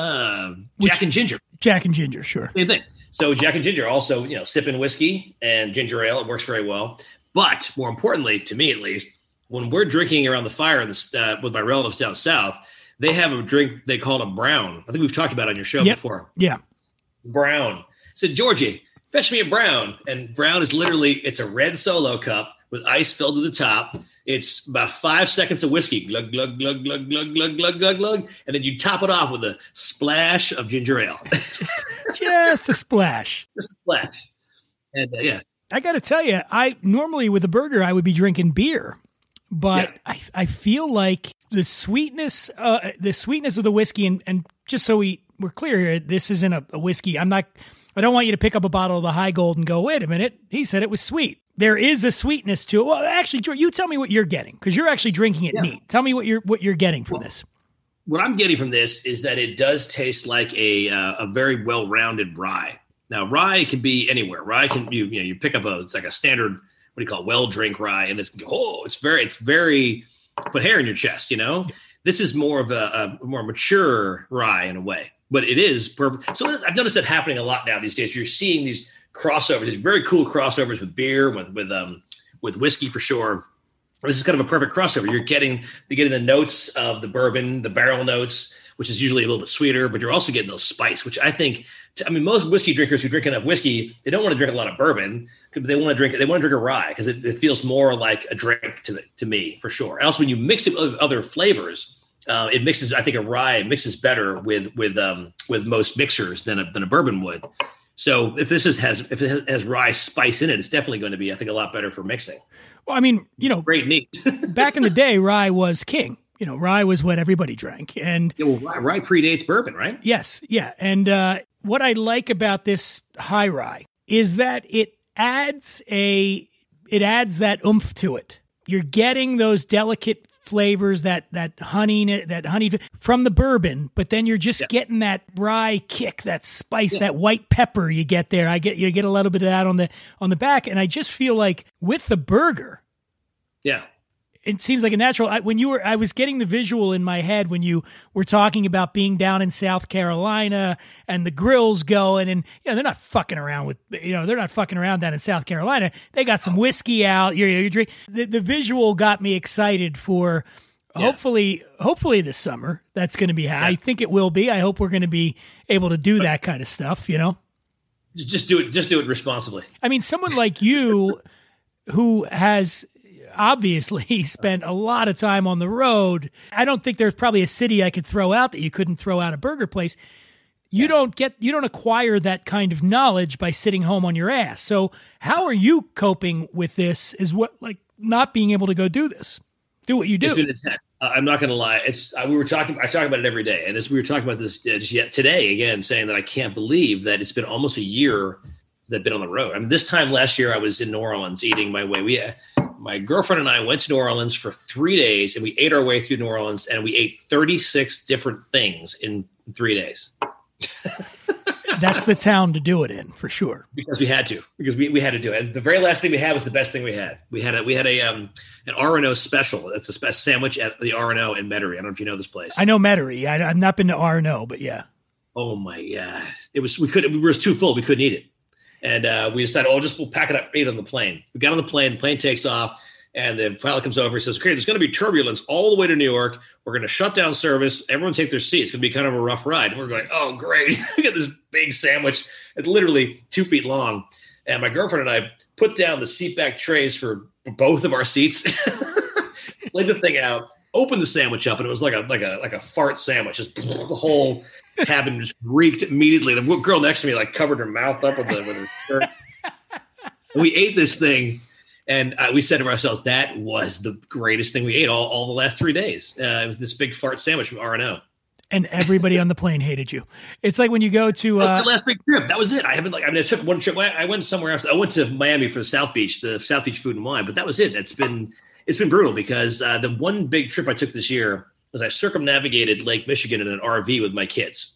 uh Which- Jack and Ginger? Jack and Ginger, sure. Same thing. So Jack and Ginger also, you know, sipping whiskey and ginger ale. It works very well. But more importantly, to me at least, when we're drinking around the fire in the, uh, with my relatives down south, they have a drink they call a brown. I think we've talked about it on your show Yep. before. Yeah. Brown. I said, Georgie, fetch me a brown. And brown is literally, it's a red Solo cup with ice filled to the top. It's about five seconds of whiskey. Glug, glug, glug, glug, glug, glug, glug, glug, glug. And then you top it off with a splash of ginger ale. Just, just a splash. Just a splash. And uh, yeah. I got to tell you, I normally with a burger, I would be drinking beer, but Yeah. I, I feel like the sweetness, uh, the sweetness of the whiskey, and, and just so we, we're clear here, this isn't a, a whiskey. I'm not, I don't want you to pick up a bottle of the High Gold and go, wait a minute, he said it was sweet. There is a sweetness to it. Well, actually, George, you tell me what you're getting, because you're actually drinking it Yeah. neat. Tell me what you're what you're getting from this. What I'm getting from this is that it does taste like a uh, a very well-rounded rye. Now, rye can be anywhere. Rye can you you know you pick up a it's like a standard what do you call it, well drink rye, and it's oh it's very it's very put hair in your chest. You know, this is more of a, a more mature rye in a way, but it is perfect. So I've noticed that happening a lot now these days. You're seeing these crossovers, these very cool crossovers with beer, with with um with whiskey for sure. This is kind of a perfect crossover. You're getting you're getting the notes of the bourbon, the barrel notes, which is usually a little bit sweeter, but you're also getting those spice, which I think. I mean, most whiskey drinkers who drink enough whiskey, they don't want to drink a lot of bourbon. They want to drink they want to drink a rye because it, it feels more like a drink to to me for sure. Else, when you mix it with other flavors, uh, it mixes. I think a rye mixes better with with um, with most mixers than a than a bourbon would. So if this is, has if it has rye spice in it, it's definitely going to be, I think, a lot better for mixing. Well, I mean, you know, Great neat. back in the day, rye was king. You know, rye was what everybody drank, and Yeah, well, rye, rye predates bourbon, right? yes, yeah. And uh, what I like about this high rye is that it adds a it adds that oomph to it. You're getting those delicate flavors, that that honey, that honey from the bourbon, but then you're just Yeah. getting that rye kick, that spice, Yeah. that white pepper you get there. I get you get a little bit of that on the on the back, and I just feel like with the burger, Yeah. it seems like a natural. I, when you were, I was getting the visual in my head when you were talking about being down in South Carolina and the grills going, and you know they're not fucking around with, you know, they're not fucking around down in South Carolina. They got some whiskey out. You're, you're drink. The, the visual got me excited for Yeah. hopefully, hopefully this summer. That's going to be. I think it will be. I hope we're going to be able to do that kind of stuff. You know, Just do it. Just do it responsibly. I mean, someone like you who has obviously spent a lot of time on the road. I don't think there's probably a city I could throw out that you couldn't throw out a burger place. You don't get, you don't acquire that kind of knowledge by sitting home on your ass. So how are you coping with this? Is what, like, not being able to go do this, do what you It's do. been intense. Uh, I'm not going to lie. It's uh, we were talking. I talk about it every day, and as we were talking about this uh, just yet today again, saying that I can't believe that it's been almost a year that I've been on the road. I mean, this time last year I was in New Orleans eating my way. We, uh, my girlfriend and I went to New Orleans for three days, and we ate our way through New Orleans, and we ate thirty-six different things in three days. That's the town to do it in, for sure. Because we had to, because we, we had to do it. And the very last thing we had was the best thing we had. We had a we had a um an R and O special. That's a spe- sandwich at the R and O in Metairie. I don't know if you know this place. I know Metairie. I, I've not been to R and O, but yeah. Oh my god! It was we couldn't. We were too full. We couldn't eat it, and uh, we decided, oh, just we'll pack it up, eat it on the plane. We got on the plane. The plane takes off, and the pilot comes over. He says, "Okay, there's going to be turbulence all the way to New York. We're going to shut down service. Everyone take their seats. It's going to be kind of a rough ride." And we're going, "Oh, great!" We got this big sandwich. It's literally two feet long, and my girlfriend and I put down the seat back trays for both of our seats, laid the thing out, opened the sandwich up, and it was like a like a like a fart sandwich. Just the whole cabin just reeked immediately. The girl next to me like covered her mouth up with, the, with her shirt. And we ate this thing, and uh, we said to ourselves, "That was the greatest thing we ate all, all the last three days." Uh, it was this big fart sandwich from R and O. and everybody on the plane hated you. It's like when you go to uh, that was my last big trip. That was it. I haven't like I mean I took one trip. I went somewhere else. I went to Miami for the South Beach, the South Beach Food and Wine, but that was it. It's been it's been brutal because uh, the one big trip I took this year was I circumnavigated Lake Michigan in an R V with my kids.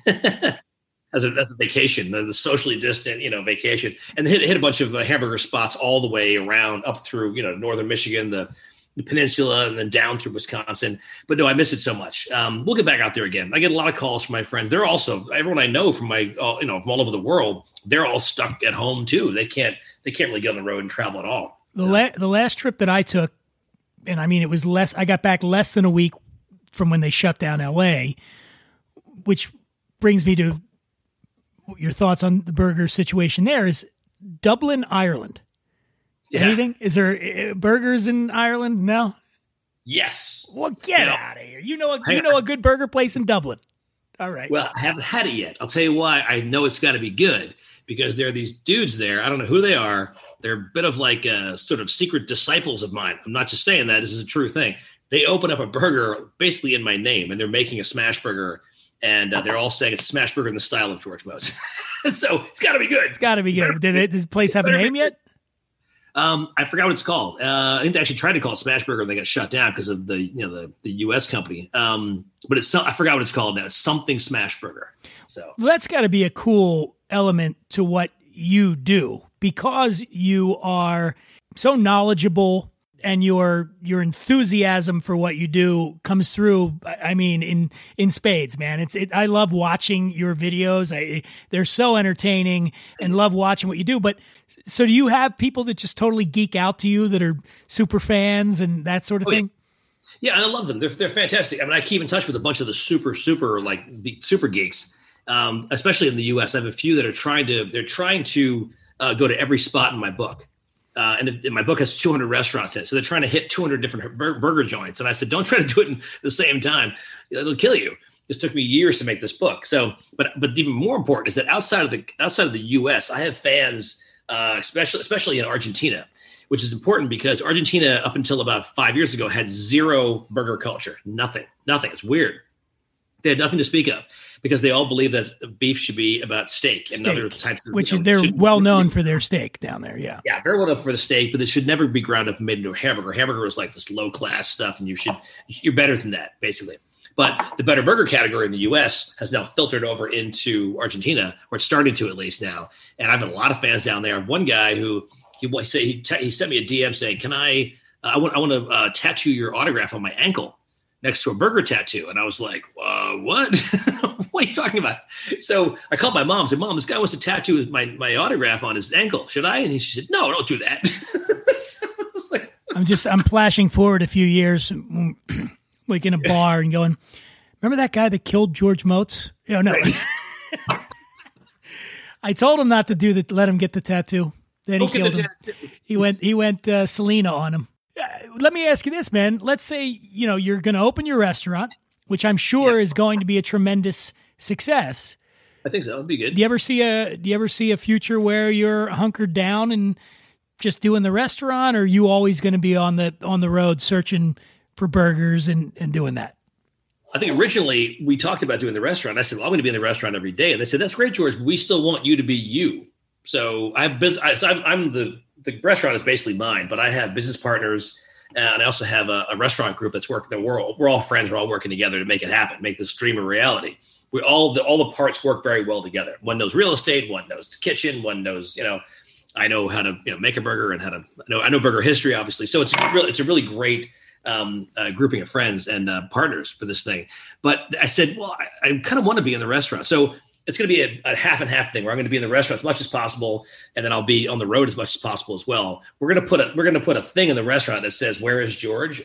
As a, as a vacation, the, the socially distant, you know, vacation, and hit hit a bunch of uh, hamburger spots all the way around up through, you know, northern Michigan, the, the peninsula, and then down through Wisconsin. But no, I miss it so much. Um, we'll get back out there again. I get a lot of calls from my friends. They're also everyone I know from my, uh, you know, from all over the world. They're all stuck at home too. They can't they can't really get on the road and travel at all. The so. la- the last trip that I took, and I mean it was less. I got back less than a week from when they shut down L A, which brings me to your thoughts on the burger situation there. Is Dublin, Ireland. Yeah. Anything? Is there uh, burgers in Ireland? No? Yes. Well, get you know, out of here. You know, a, you know a good burger place in Dublin. All right. Well, I haven't had it yet. I'll tell you why. I know it's got to be good because there are these dudes there. I don't know who they are. They're a bit of like uh, sort of secret disciples of mine. I'm not just saying that. This is a true thing. They open up a burger basically in my name, and they're making a smash burger. And uh, they're all saying it's smash burger in the style of George Motz. So it's got to be good. It's got to be good. Did it, does the place have a name yet? Um, I forgot what it's called. Uh, I think they actually tried to call it Smash Burger and they got shut down because of the you know the, the U S company. Um, but it's I forgot what it's called now. It's something Smash Burger. So well, that's got to be a cool element to what you do because you are so knowledgeable. And your your enthusiasm for what you do comes through. I mean, in in spades, man. It's it, I love watching your videos. I they're so entertaining, and love watching what you do. But so, do you have people that just totally geek out to you that are super fans and that sort of oh, thing? Yeah. yeah, I love them. They're they're fantastic. I mean, I keep in touch with a bunch of the super super like super geeks, um, especially in the U S. I have a few that are trying to they're trying to uh, go to every spot in my book. Uh, and, it, and my book has two hundred restaurants in it. So they're trying to hit two hundred different bur- burger joints. And I said, don't try to do it in the same time. It'll kill you. This took me years to make this book. So, but but even more important is that outside of the outside of the U S, I have fans, uh, especially especially in Argentina, which is important because Argentina, up until about five years ago, had zero burger culture. Nothing. Nothing. It's weird. They had nothing to speak of because they all believe that beef should be about steak and steak, other types of, which you is know, they're well known for their steak down there. Yeah. Yeah. Very well known for the steak, but it should never be ground up and made into a hamburger. Hamburger is like this low class stuff. And you should, you're better than that basically. But the better burger category in the U S has now filtered over into Argentina, or it's starting to at least now. And I have a lot of fans down there. I have one guy who he say he, t- he sent me a D M saying, can I, uh, I want, I want to uh, tattoo your autograph on my ankle next to a burger tattoo. And I was like, uh, what? What are you talking about? So I called my mom and said, Mom, this guy wants to tattoo my, my autograph on his ankle. Should I? And she said, no, don't do that. So I was like, I'm just, I'm flashing forward a few years, like in a bar and going, remember that guy that killed George Motz? Oh, no. I told him not to do that, let him get the tattoo. Then he killed him. Tattoo. He went, he went uh, Selena on him. Let me ask you this, man. Let's say, you know, you're going to open your restaurant, which I'm sure yeah. is going to be a tremendous success. I think so. It'd be good. Do you ever see a Do you ever see a future where you're hunkered down and just doing the restaurant, or are you always going to be on the on the road searching for burgers and, and doing that? I think originally we talked about doing the restaurant. I said, well, I'm going to be in the restaurant every day. And they said, that's great, George. But we still want you to be you. So I have business. I, so I'm, I'm the the restaurant is basically mine, but I have business partners, and I also have a, a restaurant group that's working. That we're all, we're all friends. We're all working together to make it happen, make this dream a reality. We all the all the parts work very well together. One knows real estate, one knows the kitchen, one knows you know. I know how to you know make a burger and how to I know I know burger history, obviously. So it's really it's a really great um, uh, grouping of friends and uh, partners for this thing. But I said, well, I, I kind of want to be in the restaurant, so it's going to be a, a half and half thing where I'm going to be in the restaurant as much as possible, and then I'll be on the road as much as possible as well. We're going to put a we're going to put a thing in the restaurant that says, "Where is George?"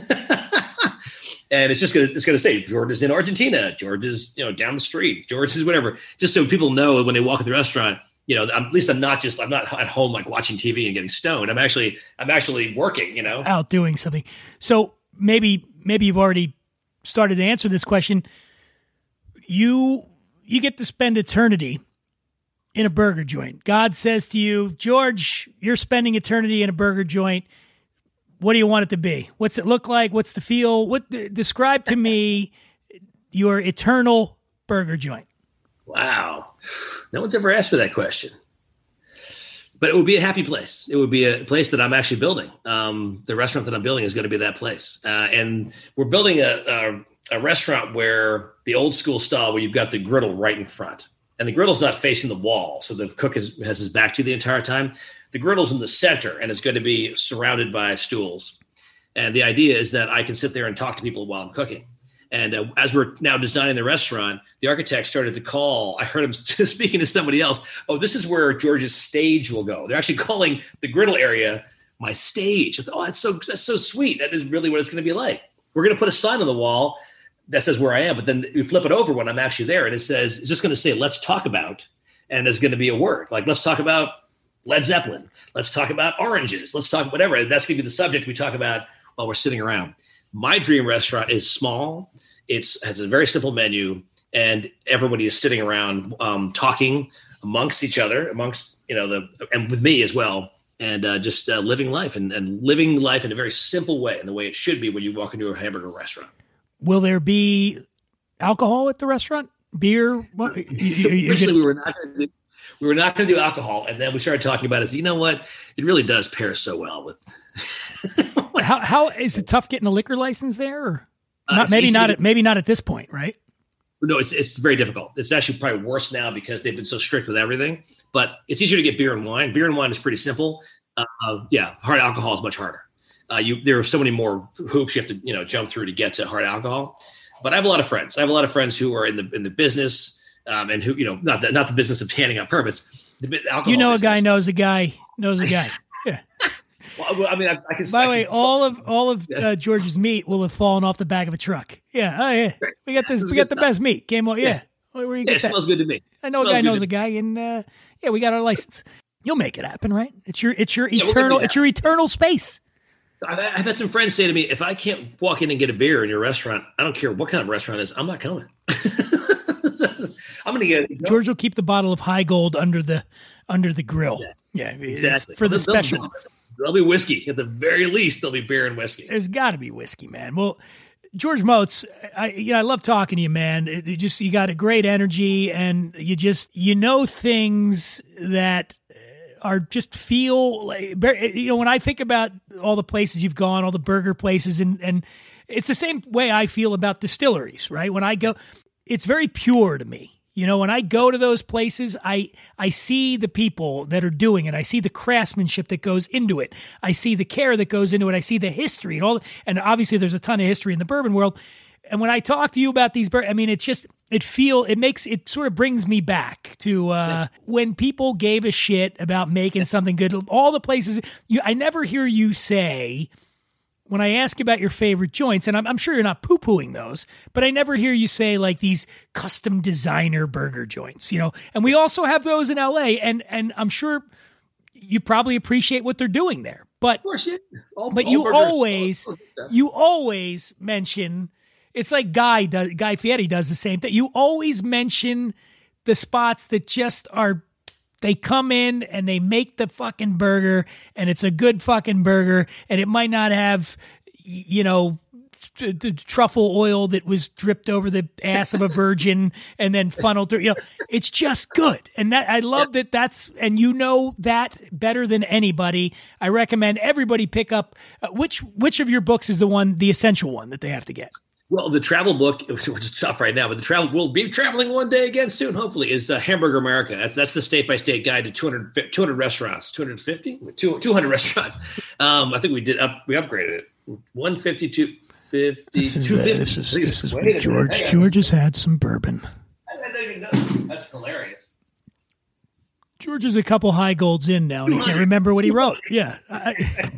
And it's just going to it's going to say George is in Argentina, George is you know down the street, George is whatever, just so people know when they walk in the restaurant. You know, I'm, at least I'm not just I'm not at home like watching T V and getting stoned. I'm actually I'm actually working. You know, out doing something. So maybe maybe you've already started to answer this question. You. You get to spend eternity in a burger joint. God says to you, George, you're spending eternity in a burger joint. What do you want it to be? What's it look like? What's the feel? What describe to me your eternal burger joint? Wow. No one's ever asked for that question. But it would be a happy place. It would be a place that I'm actually building. Um, the restaurant that I'm building is going to be that place. Uh, and we're building a, a, a restaurant where the old school style, where you've got the griddle right in front. And the griddle's not facing the wall, so the cook is, has his back to you the entire time. The griddle's in the center, and it's going to be surrounded by stools. And the idea is that I can sit there and talk to people while I'm cooking. And uh, as we're now designing the restaurant, the architect started to call. I heard him speaking to somebody else. Oh, this is where George's stage will go. They're actually calling the griddle area my stage. I thought, oh, that's so that's so sweet. That is really what it's going to be like. We're going to put a sign on the wall that says where I am, but then you flip it over when I'm actually there, and it says it's just going to say "Let's talk about," and there's going to be a word like "Let's talk about Led Zeppelin." Let's talk about oranges. Let's talk whatever. That's going to be the subject we talk about while we're sitting around. My dream restaurant is small. It's has a very simple menu, and everybody is sitting around um, talking amongst each other, amongst you know the and with me as well, and uh, just uh, living life and, and living life in a very simple way, in the way it should be when you walk into a hamburger restaurant. Will there be alcohol at the restaurant? Beer? What? Originally, we were not going to do, we were not going to do alcohol, and then we started talking about it. So, you know what? It really does pair so well with. how how is it tough getting a liquor license there? Or? Not, uh, maybe not. At, maybe not at this point, right? No, it's it's very difficult. It's actually probably worse now because they've been so strict with everything. But it's easier to get beer and wine. Beer and wine is pretty simple. Uh, yeah, hard alcohol is much harder. Uh, you there are so many more hoops you have to you know jump through to get to hard alcohol. But I have a lot of friends. I have a lot of friends who are in the in the business um, and who you know not the not the business of handing out permits. The alcohol you know, business. A guy knows a guy knows a guy. Yeah. Well, I mean, I, I can. By the way, all of all of uh, George's meat will have fallen off the back of a truck. Yeah, oh yeah, we got this. We got the stuff. Best meat. Came on, yeah. yeah. Where, where you yeah, get it that? Smells good to me. I know a guy knows a guy, and uh, yeah, we got our license. You'll make it happen, right? It's your, it's your yeah, eternal, it's your eternal space. I've, I've had some friends say to me, if I can't walk in and get a beer in your restaurant, I don't care what kind of restaurant it is, I'm not coming. I'm going to get it. George will keep the bottle of High Gold under the under the grill. Yeah, yeah exactly for the they'll, special. They'll, There'll be whiskey. At the very least, there'll be beer and whiskey. There's got to be whiskey, man. Well, George Moats, I you know I love talking to you, man. It, it just you got a great energy, and you just you know things that are just feel like you know. When I think about all the places you've gone, all the burger places, and and it's the same way I feel about distilleries, right? When I go, it's very pure to me. You know, when I go to those places, I I see the people that are doing it. I see the craftsmanship that goes into it. I see the care that goes into it. I see the history and all. And obviously, there's a ton of history in the bourbon world. And when I talk to you about these, bur- I mean, it's just it feel it makes it sort of brings me back to uh, when people gave a shit about making something good. All the places you, I never hear you say. When I ask about your favorite joints, and I'm, I'm sure you're not poo-pooing those, but I never hear you say like these custom designer burger joints, you know, and we also have those in L A, and and I'm sure you probably appreciate what they're doing there. But, of course, yeah. all, but all you burgers, always, all, all you always mention, it's like Guy, does, Guy Fieri does the same thing. You always mention the spots that just are they come in and they make the fucking burger, and it's a good fucking burger, and it might not have, you know, t- t- truffle oil that was dripped over the ass of a virgin and then funneled through. You know, it's just good, and that I love that. That's and you know that better than anybody. I recommend everybody pick up uh, which which of your books is the one, the essential one that they have to get. Well, the travel book, which is tough right now, but the travel we'll be traveling one day again soon, hopefully, is uh, Hamburger America. That's that's the state-by-state guide to two hundred, two hundred restaurants, two hundred fifty, two hundred restaurants. Um, I think we did up, we upgraded it. one fifty, two fifty, This is, uh, this is, this is Wait George. George has had some bourbon. I don't even know. That's hilarious. George is a couple high golds in now, and he can't remember what he wrote. Yeah. I,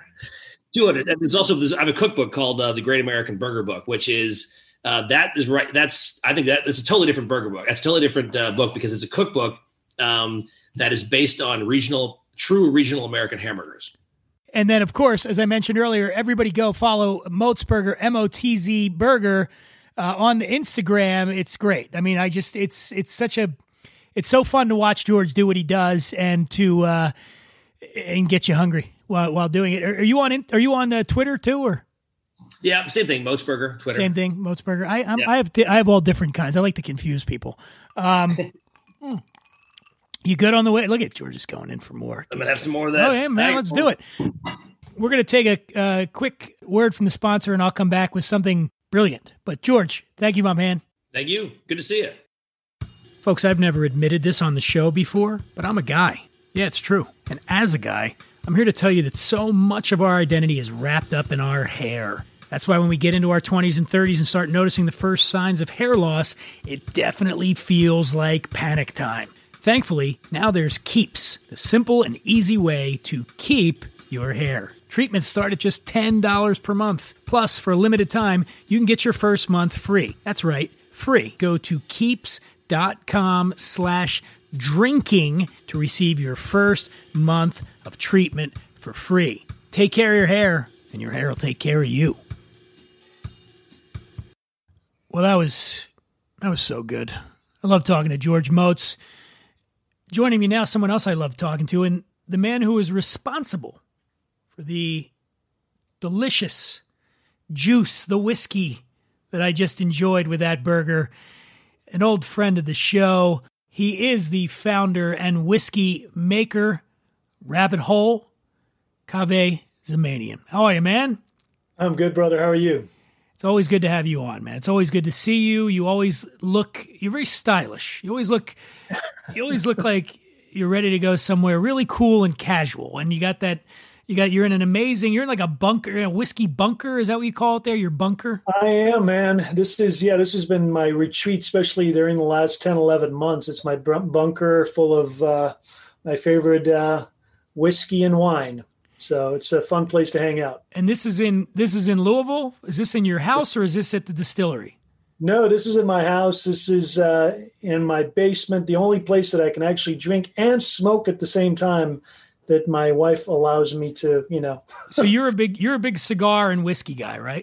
two hundred. And there's also this, I have a cookbook called uh, The Great American Burger Book, which is uh, that is right. That's I think that it's a totally different burger book. That's a totally different uh, book because it's a cookbook um, that is based on regional, true regional American hamburgers. And then, of course, as I mentioned earlier, everybody go follow Motz Burger, M O T Z Burger uh, on the Instagram. It's great. I mean, I just it's it's such a it's so fun to watch George do what he does and to uh, and get you hungry while while doing it. Are, are you on? Are you on uh, Twitter too, or? Yeah, same thing. Moats Burger, Twitter. Same thing, Moats Burger. I I'm, Yeah. I have I have all different kinds. I like to confuse people. Um, mm. You good on the way? Look at George is going in for more. I'm gonna have some more of that. Oh yeah, man, let's do it. We're gonna take a, a quick word from the sponsor, and I'll come back with something brilliant. But George, thank you, my man. Thank you. Good to see you. Folks, I've never admitted this on the show before, but I'm a guy. Yeah, it's true. And as a guy, I'm here to tell you that so much of our identity is wrapped up in our hair. That's why when we get into our twenties and thirties and start noticing the first signs of hair loss, it definitely feels like panic time. Thankfully, now there's Keeps, the simple and easy way to keep your hair. Treatments start at just ten dollars per month. Plus, for a limited time, you can get your first month free. That's right, free. Go to keeps.com slash drinking to receive your first month of treatment for free. Take care of your hair, and your hair will take care of you. Well, that was that was so good. I love talking to George Moats. Joining me now, someone else I love talking to, and the man who is responsible for the delicious juice, the whiskey that I just enjoyed with that burger. An old friend of the show. He is the founder and whiskey maker, Rabbit Hole, Kaveh Zamanian. How are you, man? I'm good, brother. How are you? It's always good to have you on, man. It's always good to see you. You always look, you're very stylish. You always look, you always look like you're ready to go somewhere really cool and casual. And you got that, you got, you're in an amazing, you're in like a bunker, a whiskey bunker. Is that what you call it there? Your bunker? I am, man. This is, yeah, this has been my retreat, especially during the last ten, eleven months. It's my bunker full of uh, my favorite uh, whiskey and wine. So it's a fun place to hang out. And this is in this is in Louisville? Is this in your house or is this at the distillery? No, this is in my house. This is uh, in my basement, the only place that I can actually drink and smoke at the same time that my wife allows me to, you know. So you're a big you're a big cigar and whiskey guy, right?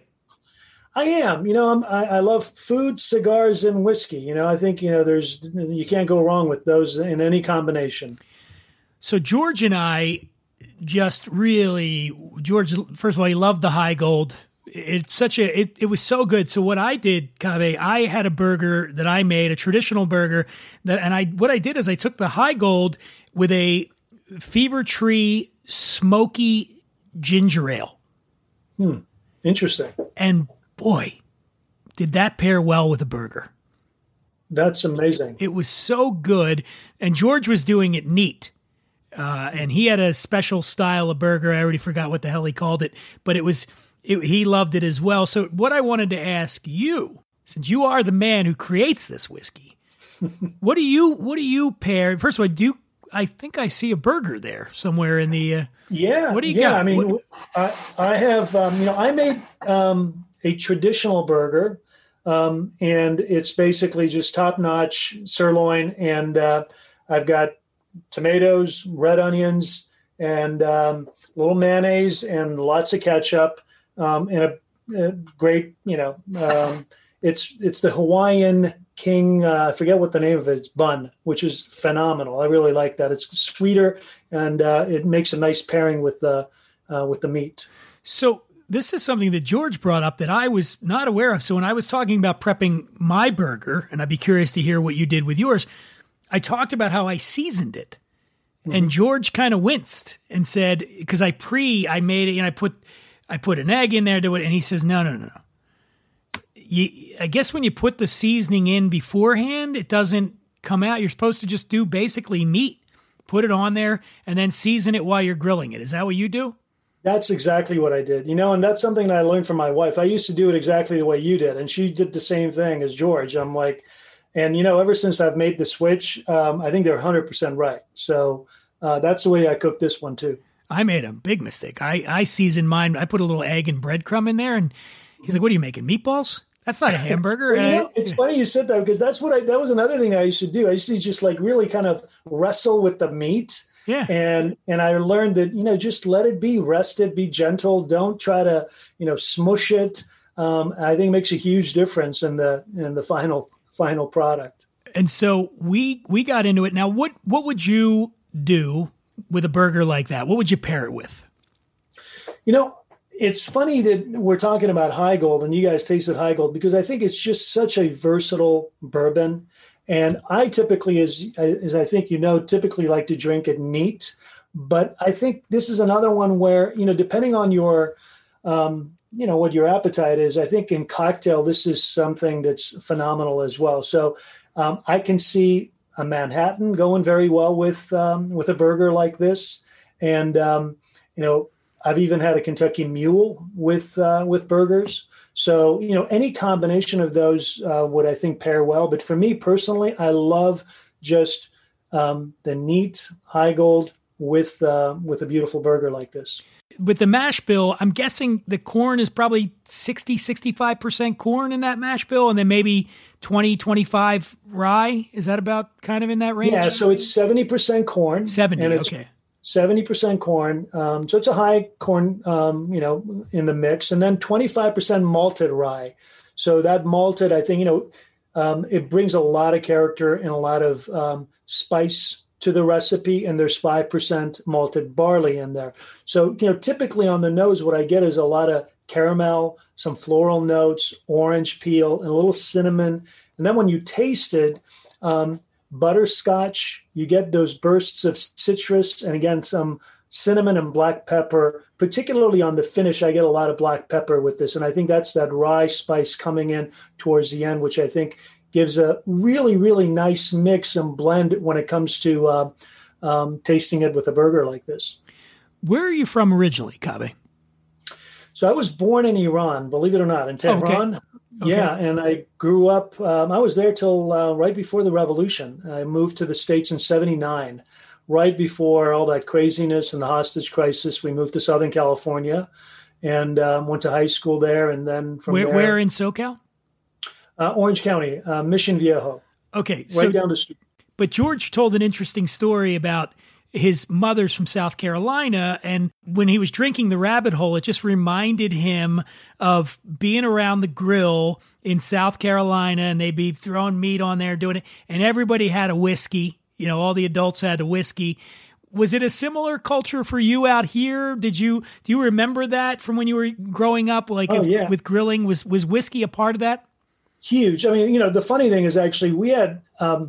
I am. You know, I'm, I, I love food, cigars, and whiskey. You know, I think, you know, there's you can't go wrong with those in any combination. So George and I just really, George, first of all, he loved the High Gold. It's such a, it, it was so good. So what I did, Kaveh, I had a burger that I made, a traditional burger that, and I, what I did is I took the High Gold with a Fever Tree smoky ginger ale. Hmm. Interesting. And boy, did that pair well with a burger. That's amazing. It was so good. And George was doing it neat. Uh, and he had a special style of burger. I already forgot what the hell he called it, but it was, it, he loved it as well. So what I wanted to ask you, since you are the man who creates this whiskey, what do you, what do you pair? First of all, do you, I think I see a burger there somewhere in the, uh, yeah, what do you yeah. got? I mean, what, I, I have, um, you know, I made um, a traditional burger um, and it's basically just top notch sirloin. And uh, I've got tomatoes, red onions, and um, a little mayonnaise and lots of ketchup, um, and a, a great, you know, um, it's it's the Hawaiian King. Uh, I forget what the name of it. It's bun, which is phenomenal. I really like that. It's sweeter and uh, it makes a nice pairing with the uh, with the meat. So this is something that George brought up that I was not aware of. So when I was talking about prepping my burger, and I'd be curious to hear what you did with yours, I talked about how I seasoned it, mm-hmm. and George kind of winced and said, because I pre, I made it, and I put, I put an egg in there to it, and he says, no, no, no, no. You, I guess when you put the seasoning in beforehand, it doesn't come out. You're supposed to just do basically meat, put it on there, and then season it while you're grilling it. Is that what you do? That's exactly what I did, you know, and that's something that I learned from my wife. I used to do it exactly the way you did, and she did the same thing as George. I'm like, and, you know, ever since I've made the switch, um, I think they're one hundred percent right. So uh, that's the way I cook this one, too. I made a big mistake. I, I seasoned mine. I put a little egg and breadcrumb in there, and he's like, what are you making, meatballs? That's not a hamburger. Well, you know, it's I, funny you said that because that's what I, that was another thing I used to do. I used to just like really kind of wrestle with the meat. Yeah. And, and I learned that, you know, just let it be, rest it, be gentle. Don't try to, you know, smush it. Um, I think it makes a huge difference in the, in the final final product. And so we we got into it. Now, what what would you do with a burger like that? What would you pair it with? You know, It's funny that we're talking about High Gold and you guys tasted High Gold because I think it's just such a versatile bourbon. And I typically, as, as I think you know, typically like to drink it neat. But I think this is another one where, you know, depending on your, um, you know, what your appetite is, I think in cocktail, this is something that's phenomenal as well. So um, I can see a Manhattan going very well with um, with a burger like this. And, um, you know, I've even had a Kentucky Mule with uh, with burgers. So, you know, any combination of those uh, would, I think, pair well. But for me personally, I love just um, the neat High Gold with uh, with a beautiful burger like this. With the mash bill, I'm guessing the corn is probably sixty, sixty-five percent corn in that mash bill, and then maybe twenty, twenty-five rye. Is that about kind of in that range? Yeah, so it's seventy percent corn. seventy, and it's okay. seventy percent corn. Um, so it's a high corn, um, you know, in the mix. And then twenty-five percent malted rye. So that malted, I think, you know, um, it brings a lot of character and a lot of um, spice to the recipe. And there's five percent malted barley in there. So, you know, typically on the nose, what I get is a lot of caramel, some floral notes, orange peel, and a little cinnamon. And then when you taste it, um, butterscotch, you get those bursts of citrus, and again, some cinnamon and black pepper. Particularly on the finish, I get a lot of black pepper with this. And I think that's that rye spice coming in towards the end, which I think gives a really, really nice mix and blend when it comes to uh, um, tasting it with a burger like this. Where are you from originally, Kaveh? So I was born in Iran, believe it or not, in Tehran. Oh, okay. Okay. Yeah, and I grew up, um, I was there till uh, right before the revolution. I moved to the States in seventy-nine, right before all that craziness and the hostage crisis. We moved to Southern California and um, went to high school there. And then from where, there. Where in SoCal? Uh, Orange County, uh, Mission Viejo. Okay. Right so, down the street. But George told an interesting story about his mother's from South Carolina. And when he was drinking the Rabbit Hole, it just reminded him of being around the grill in South Carolina, and they'd be throwing meat on there, doing it. And everybody had a whiskey. You know, all the adults had a whiskey. Was it a similar culture for you out here? Did you, do you remember that from when you were growing up? Like oh, if, yeah. with grilling, was, was whiskey a part of that? Huge. I mean, you know, the funny thing is actually we had um,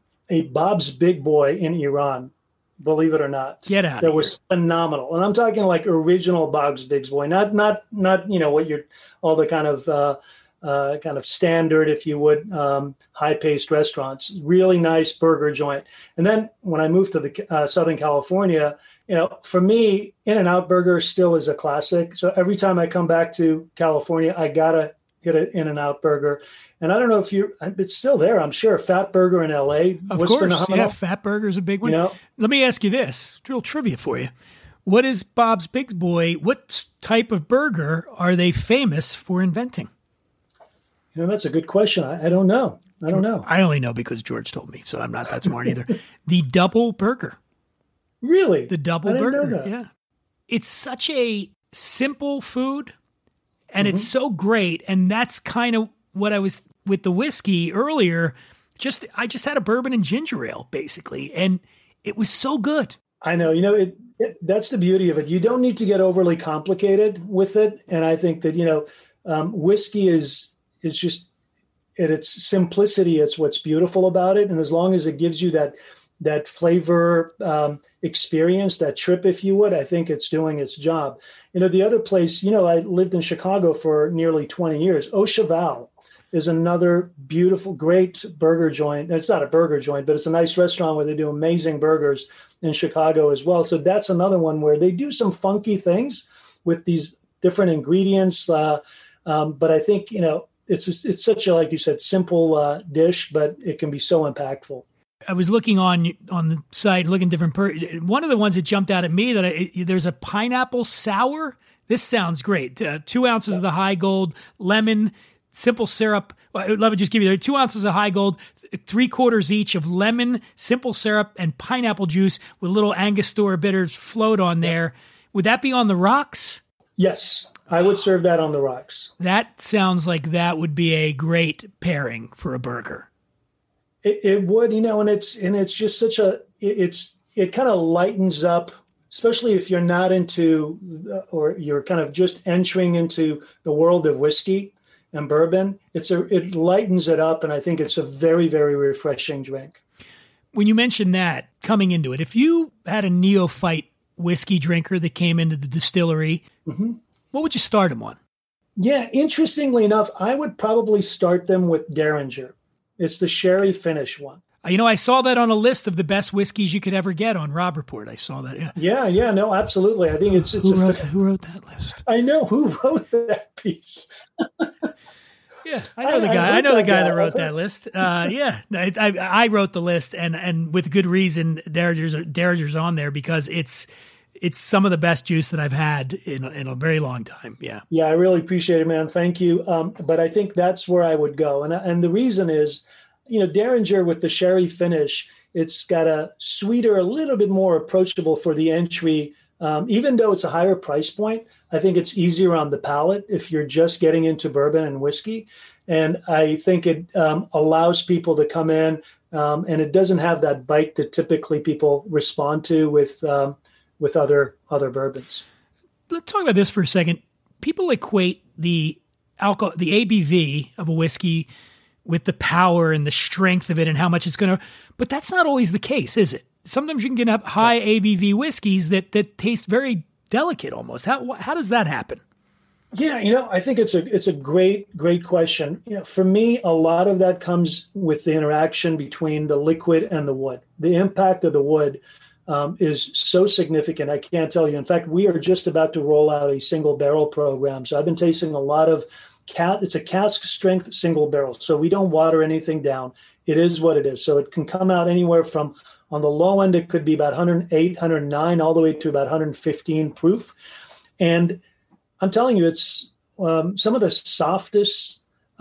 a Bob's Big Boy in Iran. Believe it or not, Get out that of was phenomenal. And I'm talking like original Bob's Big Boy, not not not you know what you're all the kind of uh, uh, kind of standard, if you would, um, high paced restaurants. Really nice burger joint. And then when I moved to the uh, Southern California, you know, for me, In-N-Out Burger still is a classic. So every time I come back to California, I gotta get an In-N-Out Burger. And I don't know if you, it's still there, I'm sure. Fat Burger in L A Of was course, phenomenal. yeah, Fat Burger's a big one. You know? Let me ask you this, real trivia for you. What is Bob's Big Boy, what type of burger are they famous for inventing? You know, that's a good question. I, I don't know. I don't know. I only know because George told me, so I'm not that smart either. The double burger. Really? The double I didn't know burger, that. yeah. It's such a simple food, and Mm-hmm. it's so great, and that's kind of what I was with the whiskey earlier. Just I just had a bourbon and ginger ale, basically, and it was so good. I know. You know, it, it, that's the beauty of it. You don't need to get overly complicated with it. And I think that, you know, um, whiskey is is just, at its simplicity, it's what's beautiful about it. And as long as it gives you that that flavor um, experience, that trip, if you would, I think it's doing its job. You know, the other place, you know, I lived in Chicago for nearly twenty years. Au Cheval is another beautiful, great burger joint. It's not a burger joint, but it's a nice restaurant where they do amazing burgers in Chicago as well. So that's another one where they do some funky things with these different ingredients. Uh, um, but I think, you know, it's it's such a, like you said, simple uh, dish, but it can be so impactful. I was looking on on the site, looking different. Per- one of the ones that jumped out at me that I, there's a pineapple sour. This sounds great. Uh, two ounces yeah. of the High Gold, lemon, simple syrup. Let me just give you there two ounces of High Gold, three quarters each of lemon, simple syrup, and pineapple juice with little Angostura bitters float on there. Would that be on the rocks? Yes, I would serve that on the rocks. That sounds like that would be a great pairing for a burger. It, it would, you know, and it's and it's just such a it's it kind of lightens up especially if you're not into, or you're kind of just entering into the world of whiskey and bourbon, it's a, it lightens it up. And I think it's a very, very refreshing drink. When you mentioned that coming into it, if you had a neophyte whiskey drinker that came into the distillery, mm-hmm. what would you start them on? Yeah, interestingly enough, I would probably start them with Derringer. It's the sherry finish one. You know, I saw that on a list of the best whiskeys you could ever get on Rob Report. I saw that. Yeah, yeah, yeah no, absolutely. I think it's... it's who, a, wrote, who wrote that list? I know. Who wrote that piece? Yeah, I know the guy. I, I know the guy that wrote that list. Uh, yeah, I, I, I wrote the list, and and with good reason. Derringer's Derringer's on there because it's it's some of the best juice that I've had in in a very long time. Yeah, yeah, I really appreciate it, man. Thank you. Um, but I think that's where I would go, and and the reason is, you know, Derringer with the sherry finish, it's got a sweeter, a little bit more approachable for the entry. Um, even though it's a higher price point, I think it's easier on the palate if you're just getting into bourbon and whiskey. And I think it um, allows people to come in, um, and it doesn't have that bite that typically people respond to with um, with other other bourbons. Let's talk about this for a second. People equate the alcohol, the A B V of a whiskey with the power and the strength of it and how much it's going to, but that's not always the case, is it? Sometimes you can get up high A B V whiskeys that that taste very delicate almost. How how does that happen? Yeah, you know, I think it's a it's a great great question. You know, for me, a lot of that comes with the interaction between the liquid and the wood. The impact of the wood um, is so significant. I can't tell you. In fact, we are just about to roll out a single barrel program. So I've been tasting a lot of cat. It's a cask strength single barrel. So we don't water anything down. It is what it is. So it can come out anywhere from, on the low end, it could be about one oh eight, one oh nine, all the way to about one fifteen proof. And I'm telling you, it's um, some of the softest,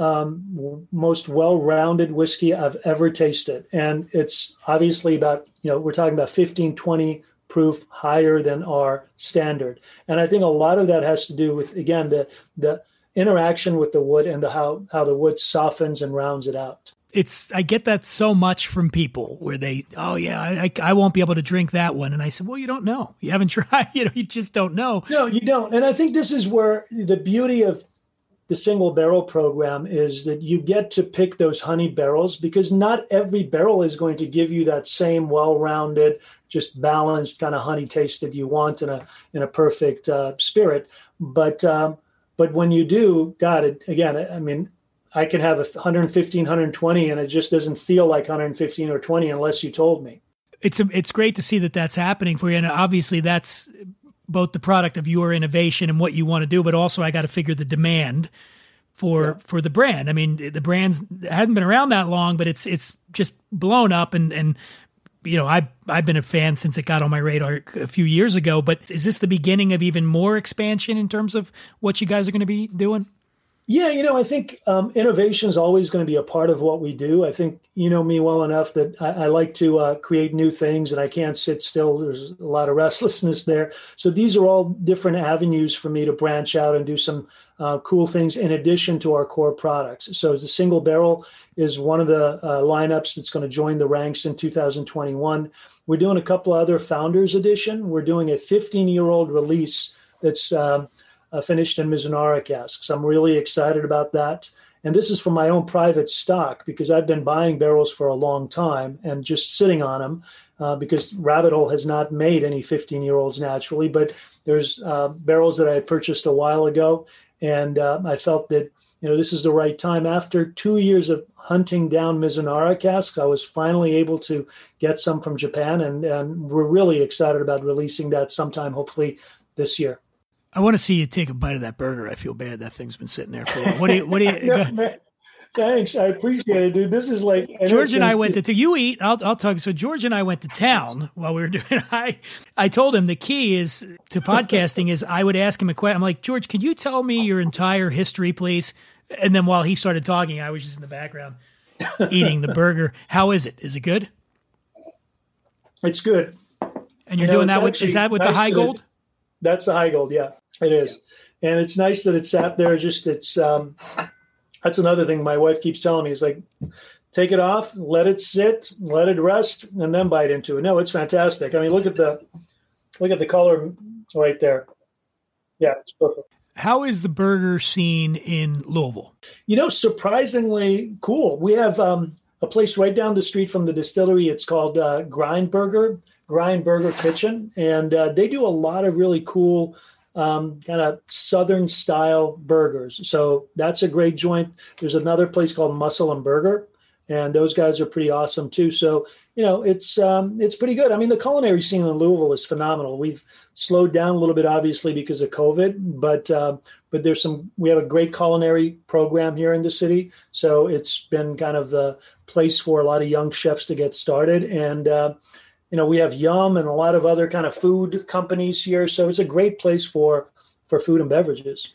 um, most well-rounded whiskey I've ever tasted. And it's obviously about, you know, we're talking about fifteen, twenty proof higher than our standard. And I think a lot of that has to do with, again, the the interaction with the wood and the how how the wood softens and rounds it out. It's I get that so much from people where they, oh yeah, I, I won't be able to drink that one. And I said, well, you don't know. You haven't tried. You know, you just don't know. No, you don't. And I think this is where the beauty of the single barrel program is that you get to pick those honey barrels, because not every barrel is going to give you that same well-rounded, just balanced kind of honey taste that you want in a in a perfect uh, spirit. But um, but when you do, God, it, again, I mean, I can have a one fifteen, one twenty, and it just doesn't feel like one fifteen or twenty unless you told me. It's a, it's great to see that that's happening for you. And obviously that's both the product of your innovation and what you want to do, but also I got to figure the demand for, yeah. for the brand. I mean, the brand's hasn't been around that long, but it's, it's just blown up. And, and, you know, I, I've been a fan since it got on my radar a few years ago, but is this the beginning of even more expansion in terms of what you guys are going to be doing? Yeah, you know, I think um, innovation is always going to be a part of what we do. I think you know me well enough that I, I like to uh, create new things, and I can't sit still. There's a lot of restlessness there. So these are all different avenues for me to branch out and do some uh, cool things in addition to our core products. So the single barrel is one of the uh, lineups that's going to join the ranks in two thousand twenty-one. We're doing a couple of other Founders Edition. We're doing a fifteen-year-old release that's um, Uh, finished in Mizunara casks. I'm really excited about that. And this is for my own private stock, because I've been buying barrels for a long time and just sitting on them uh, because Rabbit Hole has not made any fifteen-year-olds naturally. But there's uh, barrels that I had purchased a while ago, and uh, I felt that, you know, this is the right time. After two years of hunting down Mizunara casks, I was finally able to get some from Japan, and, and we're really excited about releasing that sometime, hopefully this year. I want to see you take a bite of that burger. I feel bad that thing's been sitting there for a while. What do you, what do you, yeah, man, thanks. I appreciate it, dude. This is like, and George and I went to, you eat, I'll, I'll talk. So George and I went to town while we were doing, I, I told him the key is to podcasting is I would ask him a question. I'm like, George, could you tell me your entire history, please? And then while he started talking, I was just in the background eating the burger. How is it? Is it good? It's good. And you're you know, doing that with, is that with nice the high gold? It, that's the high gold. Yeah. It is. And it's nice that it's sat there. Just it's, um, that's another thing my wife keeps telling me is like, take it off, let it sit, let it rest, and then bite into it. No, it's fantastic. I mean, look at the, Look at the color right there. Yeah, it's perfect. How is the burger scene in Louisville? You know, surprisingly cool. We have um, a place right down the street from the distillery. It's called uh, Grind Burger, Grind Burger Kitchen. And uh, they do a lot of really cool um, kind of Southern style burgers. So that's a great joint. There's another place called Muscle and Burger, and those guys are pretty awesome too. So, you know, it's um, it's pretty good. I mean, the culinary scene in Louisville is phenomenal. We've slowed down a little bit, obviously, because of COVID, but uh, but there's some. We have a great culinary program here in the city, so it's been kind of the place for a lot of young chefs to get started. And uh, you know, we have Yum and a lot of other kind of food companies here, so it's a great place for for food and beverages.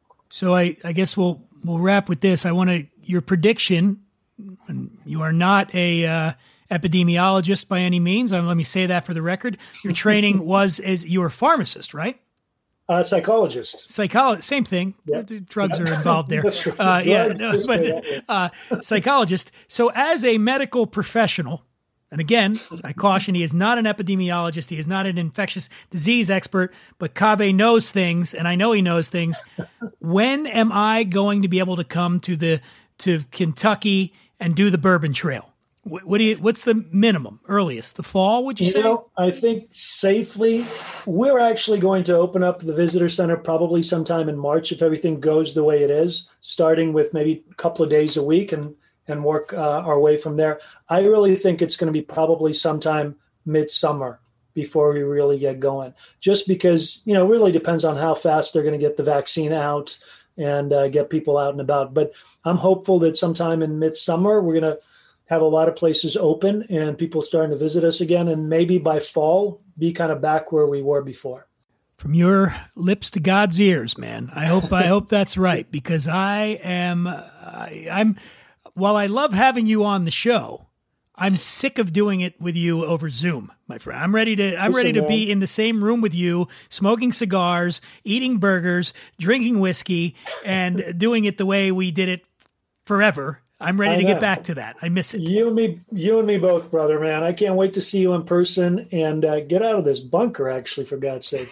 So I, I guess we'll we'll wrap with this. I want to your prediction. And you are not a uh, epidemiologist by any means. Um, let me say that for the record. Your training was as you were a pharmacist, right? Uh, psychologist. Psychologist, same thing. Yeah. Drugs are involved there. That's right. Uh, yeah, Drugs, no, just but like that. uh, psychologist. So as a medical professional, and again, I caution, he is not an epidemiologist. He is not an infectious disease expert, but Kaveh knows things, and I know he knows things. When am I going to be able to come to the to Kentucky and do the Bourbon Trail? What, what do you? What's the minimum, earliest? The fall, would you, You say? know, I think safely, we're actually going to open up the visitor center probably sometime in March if everything goes the way it is, starting with maybe a couple of days a week and and work uh, our way from there. I really think it's going to be probably sometime midsummer before we really get going, just because, you know, it really depends on how fast they're going to get the vaccine out and uh, get people out and about. But I'm hopeful that sometime in midsummer, we're going to have a lot of places open and people starting to visit us again. And maybe by fall, be kind of back where we were before. From your lips to God's ears, man. I hope I hope that's right, because I am I, I'm while I love having you on the show, I'm sick of doing it with you over Zoom, my friend. I'm ready to I'm Listen, ready to man. be in the same room with you, smoking cigars, eating burgers, drinking whiskey, and doing it the way we did it forever. I'm ready I to know. get back to that. I miss it. You and me, you and me both, brother, man. I can't wait to see you in person and uh, get out of this bunker, actually, for God's sake.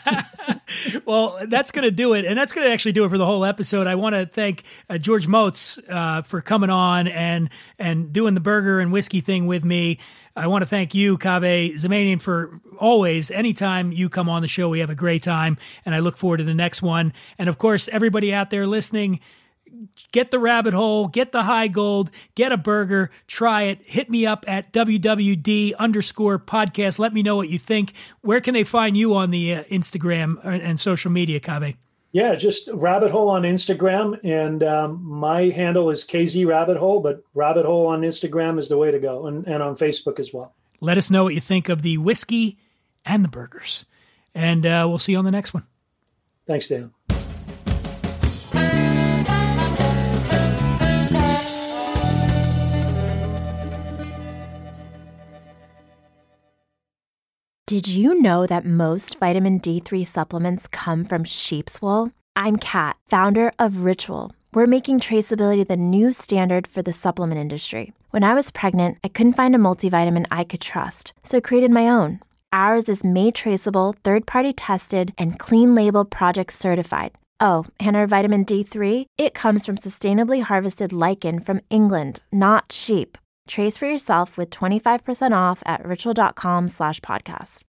Well, that's going to do it. And that's going to actually do it for the whole episode. I want to thank uh, George Moats uh, for coming on and and doing the burger and whiskey thing with me. I want to thank you, Kaveh Zamanian, for always, anytime you come on the show, we have a great time. And I look forward to the next one. And of course, everybody out there listening, get the rabbit hole, get the high gold, get a burger, try it. Hit me up at W W D underscore podcast. Let me know what you think. Where can they find you on the uh, Instagram and social media, Kaveh? Yeah, just Rabbit Hole on Instagram. And um, my handle is K Z Rabbit Hole, but Rabbit Hole on Instagram is the way to go, and, and on Facebook as well. Let us know what you think of the whiskey and the burgers. And uh, we'll see you on the next one. Thanks, Dan. Did you know that most vitamin D three supplements come from sheep's wool? I'm Kat, founder of Ritual. We're making traceability the new standard for the supplement industry. When I was pregnant, I couldn't find a multivitamin I could trust, so I created my own. Ours is made traceable, third-party tested, and clean label project certified. Oh, and our vitamin D three? It comes from sustainably harvested lichen from England, not sheep. Trace for yourself with twenty-five percent off at ritual.com slash podcast.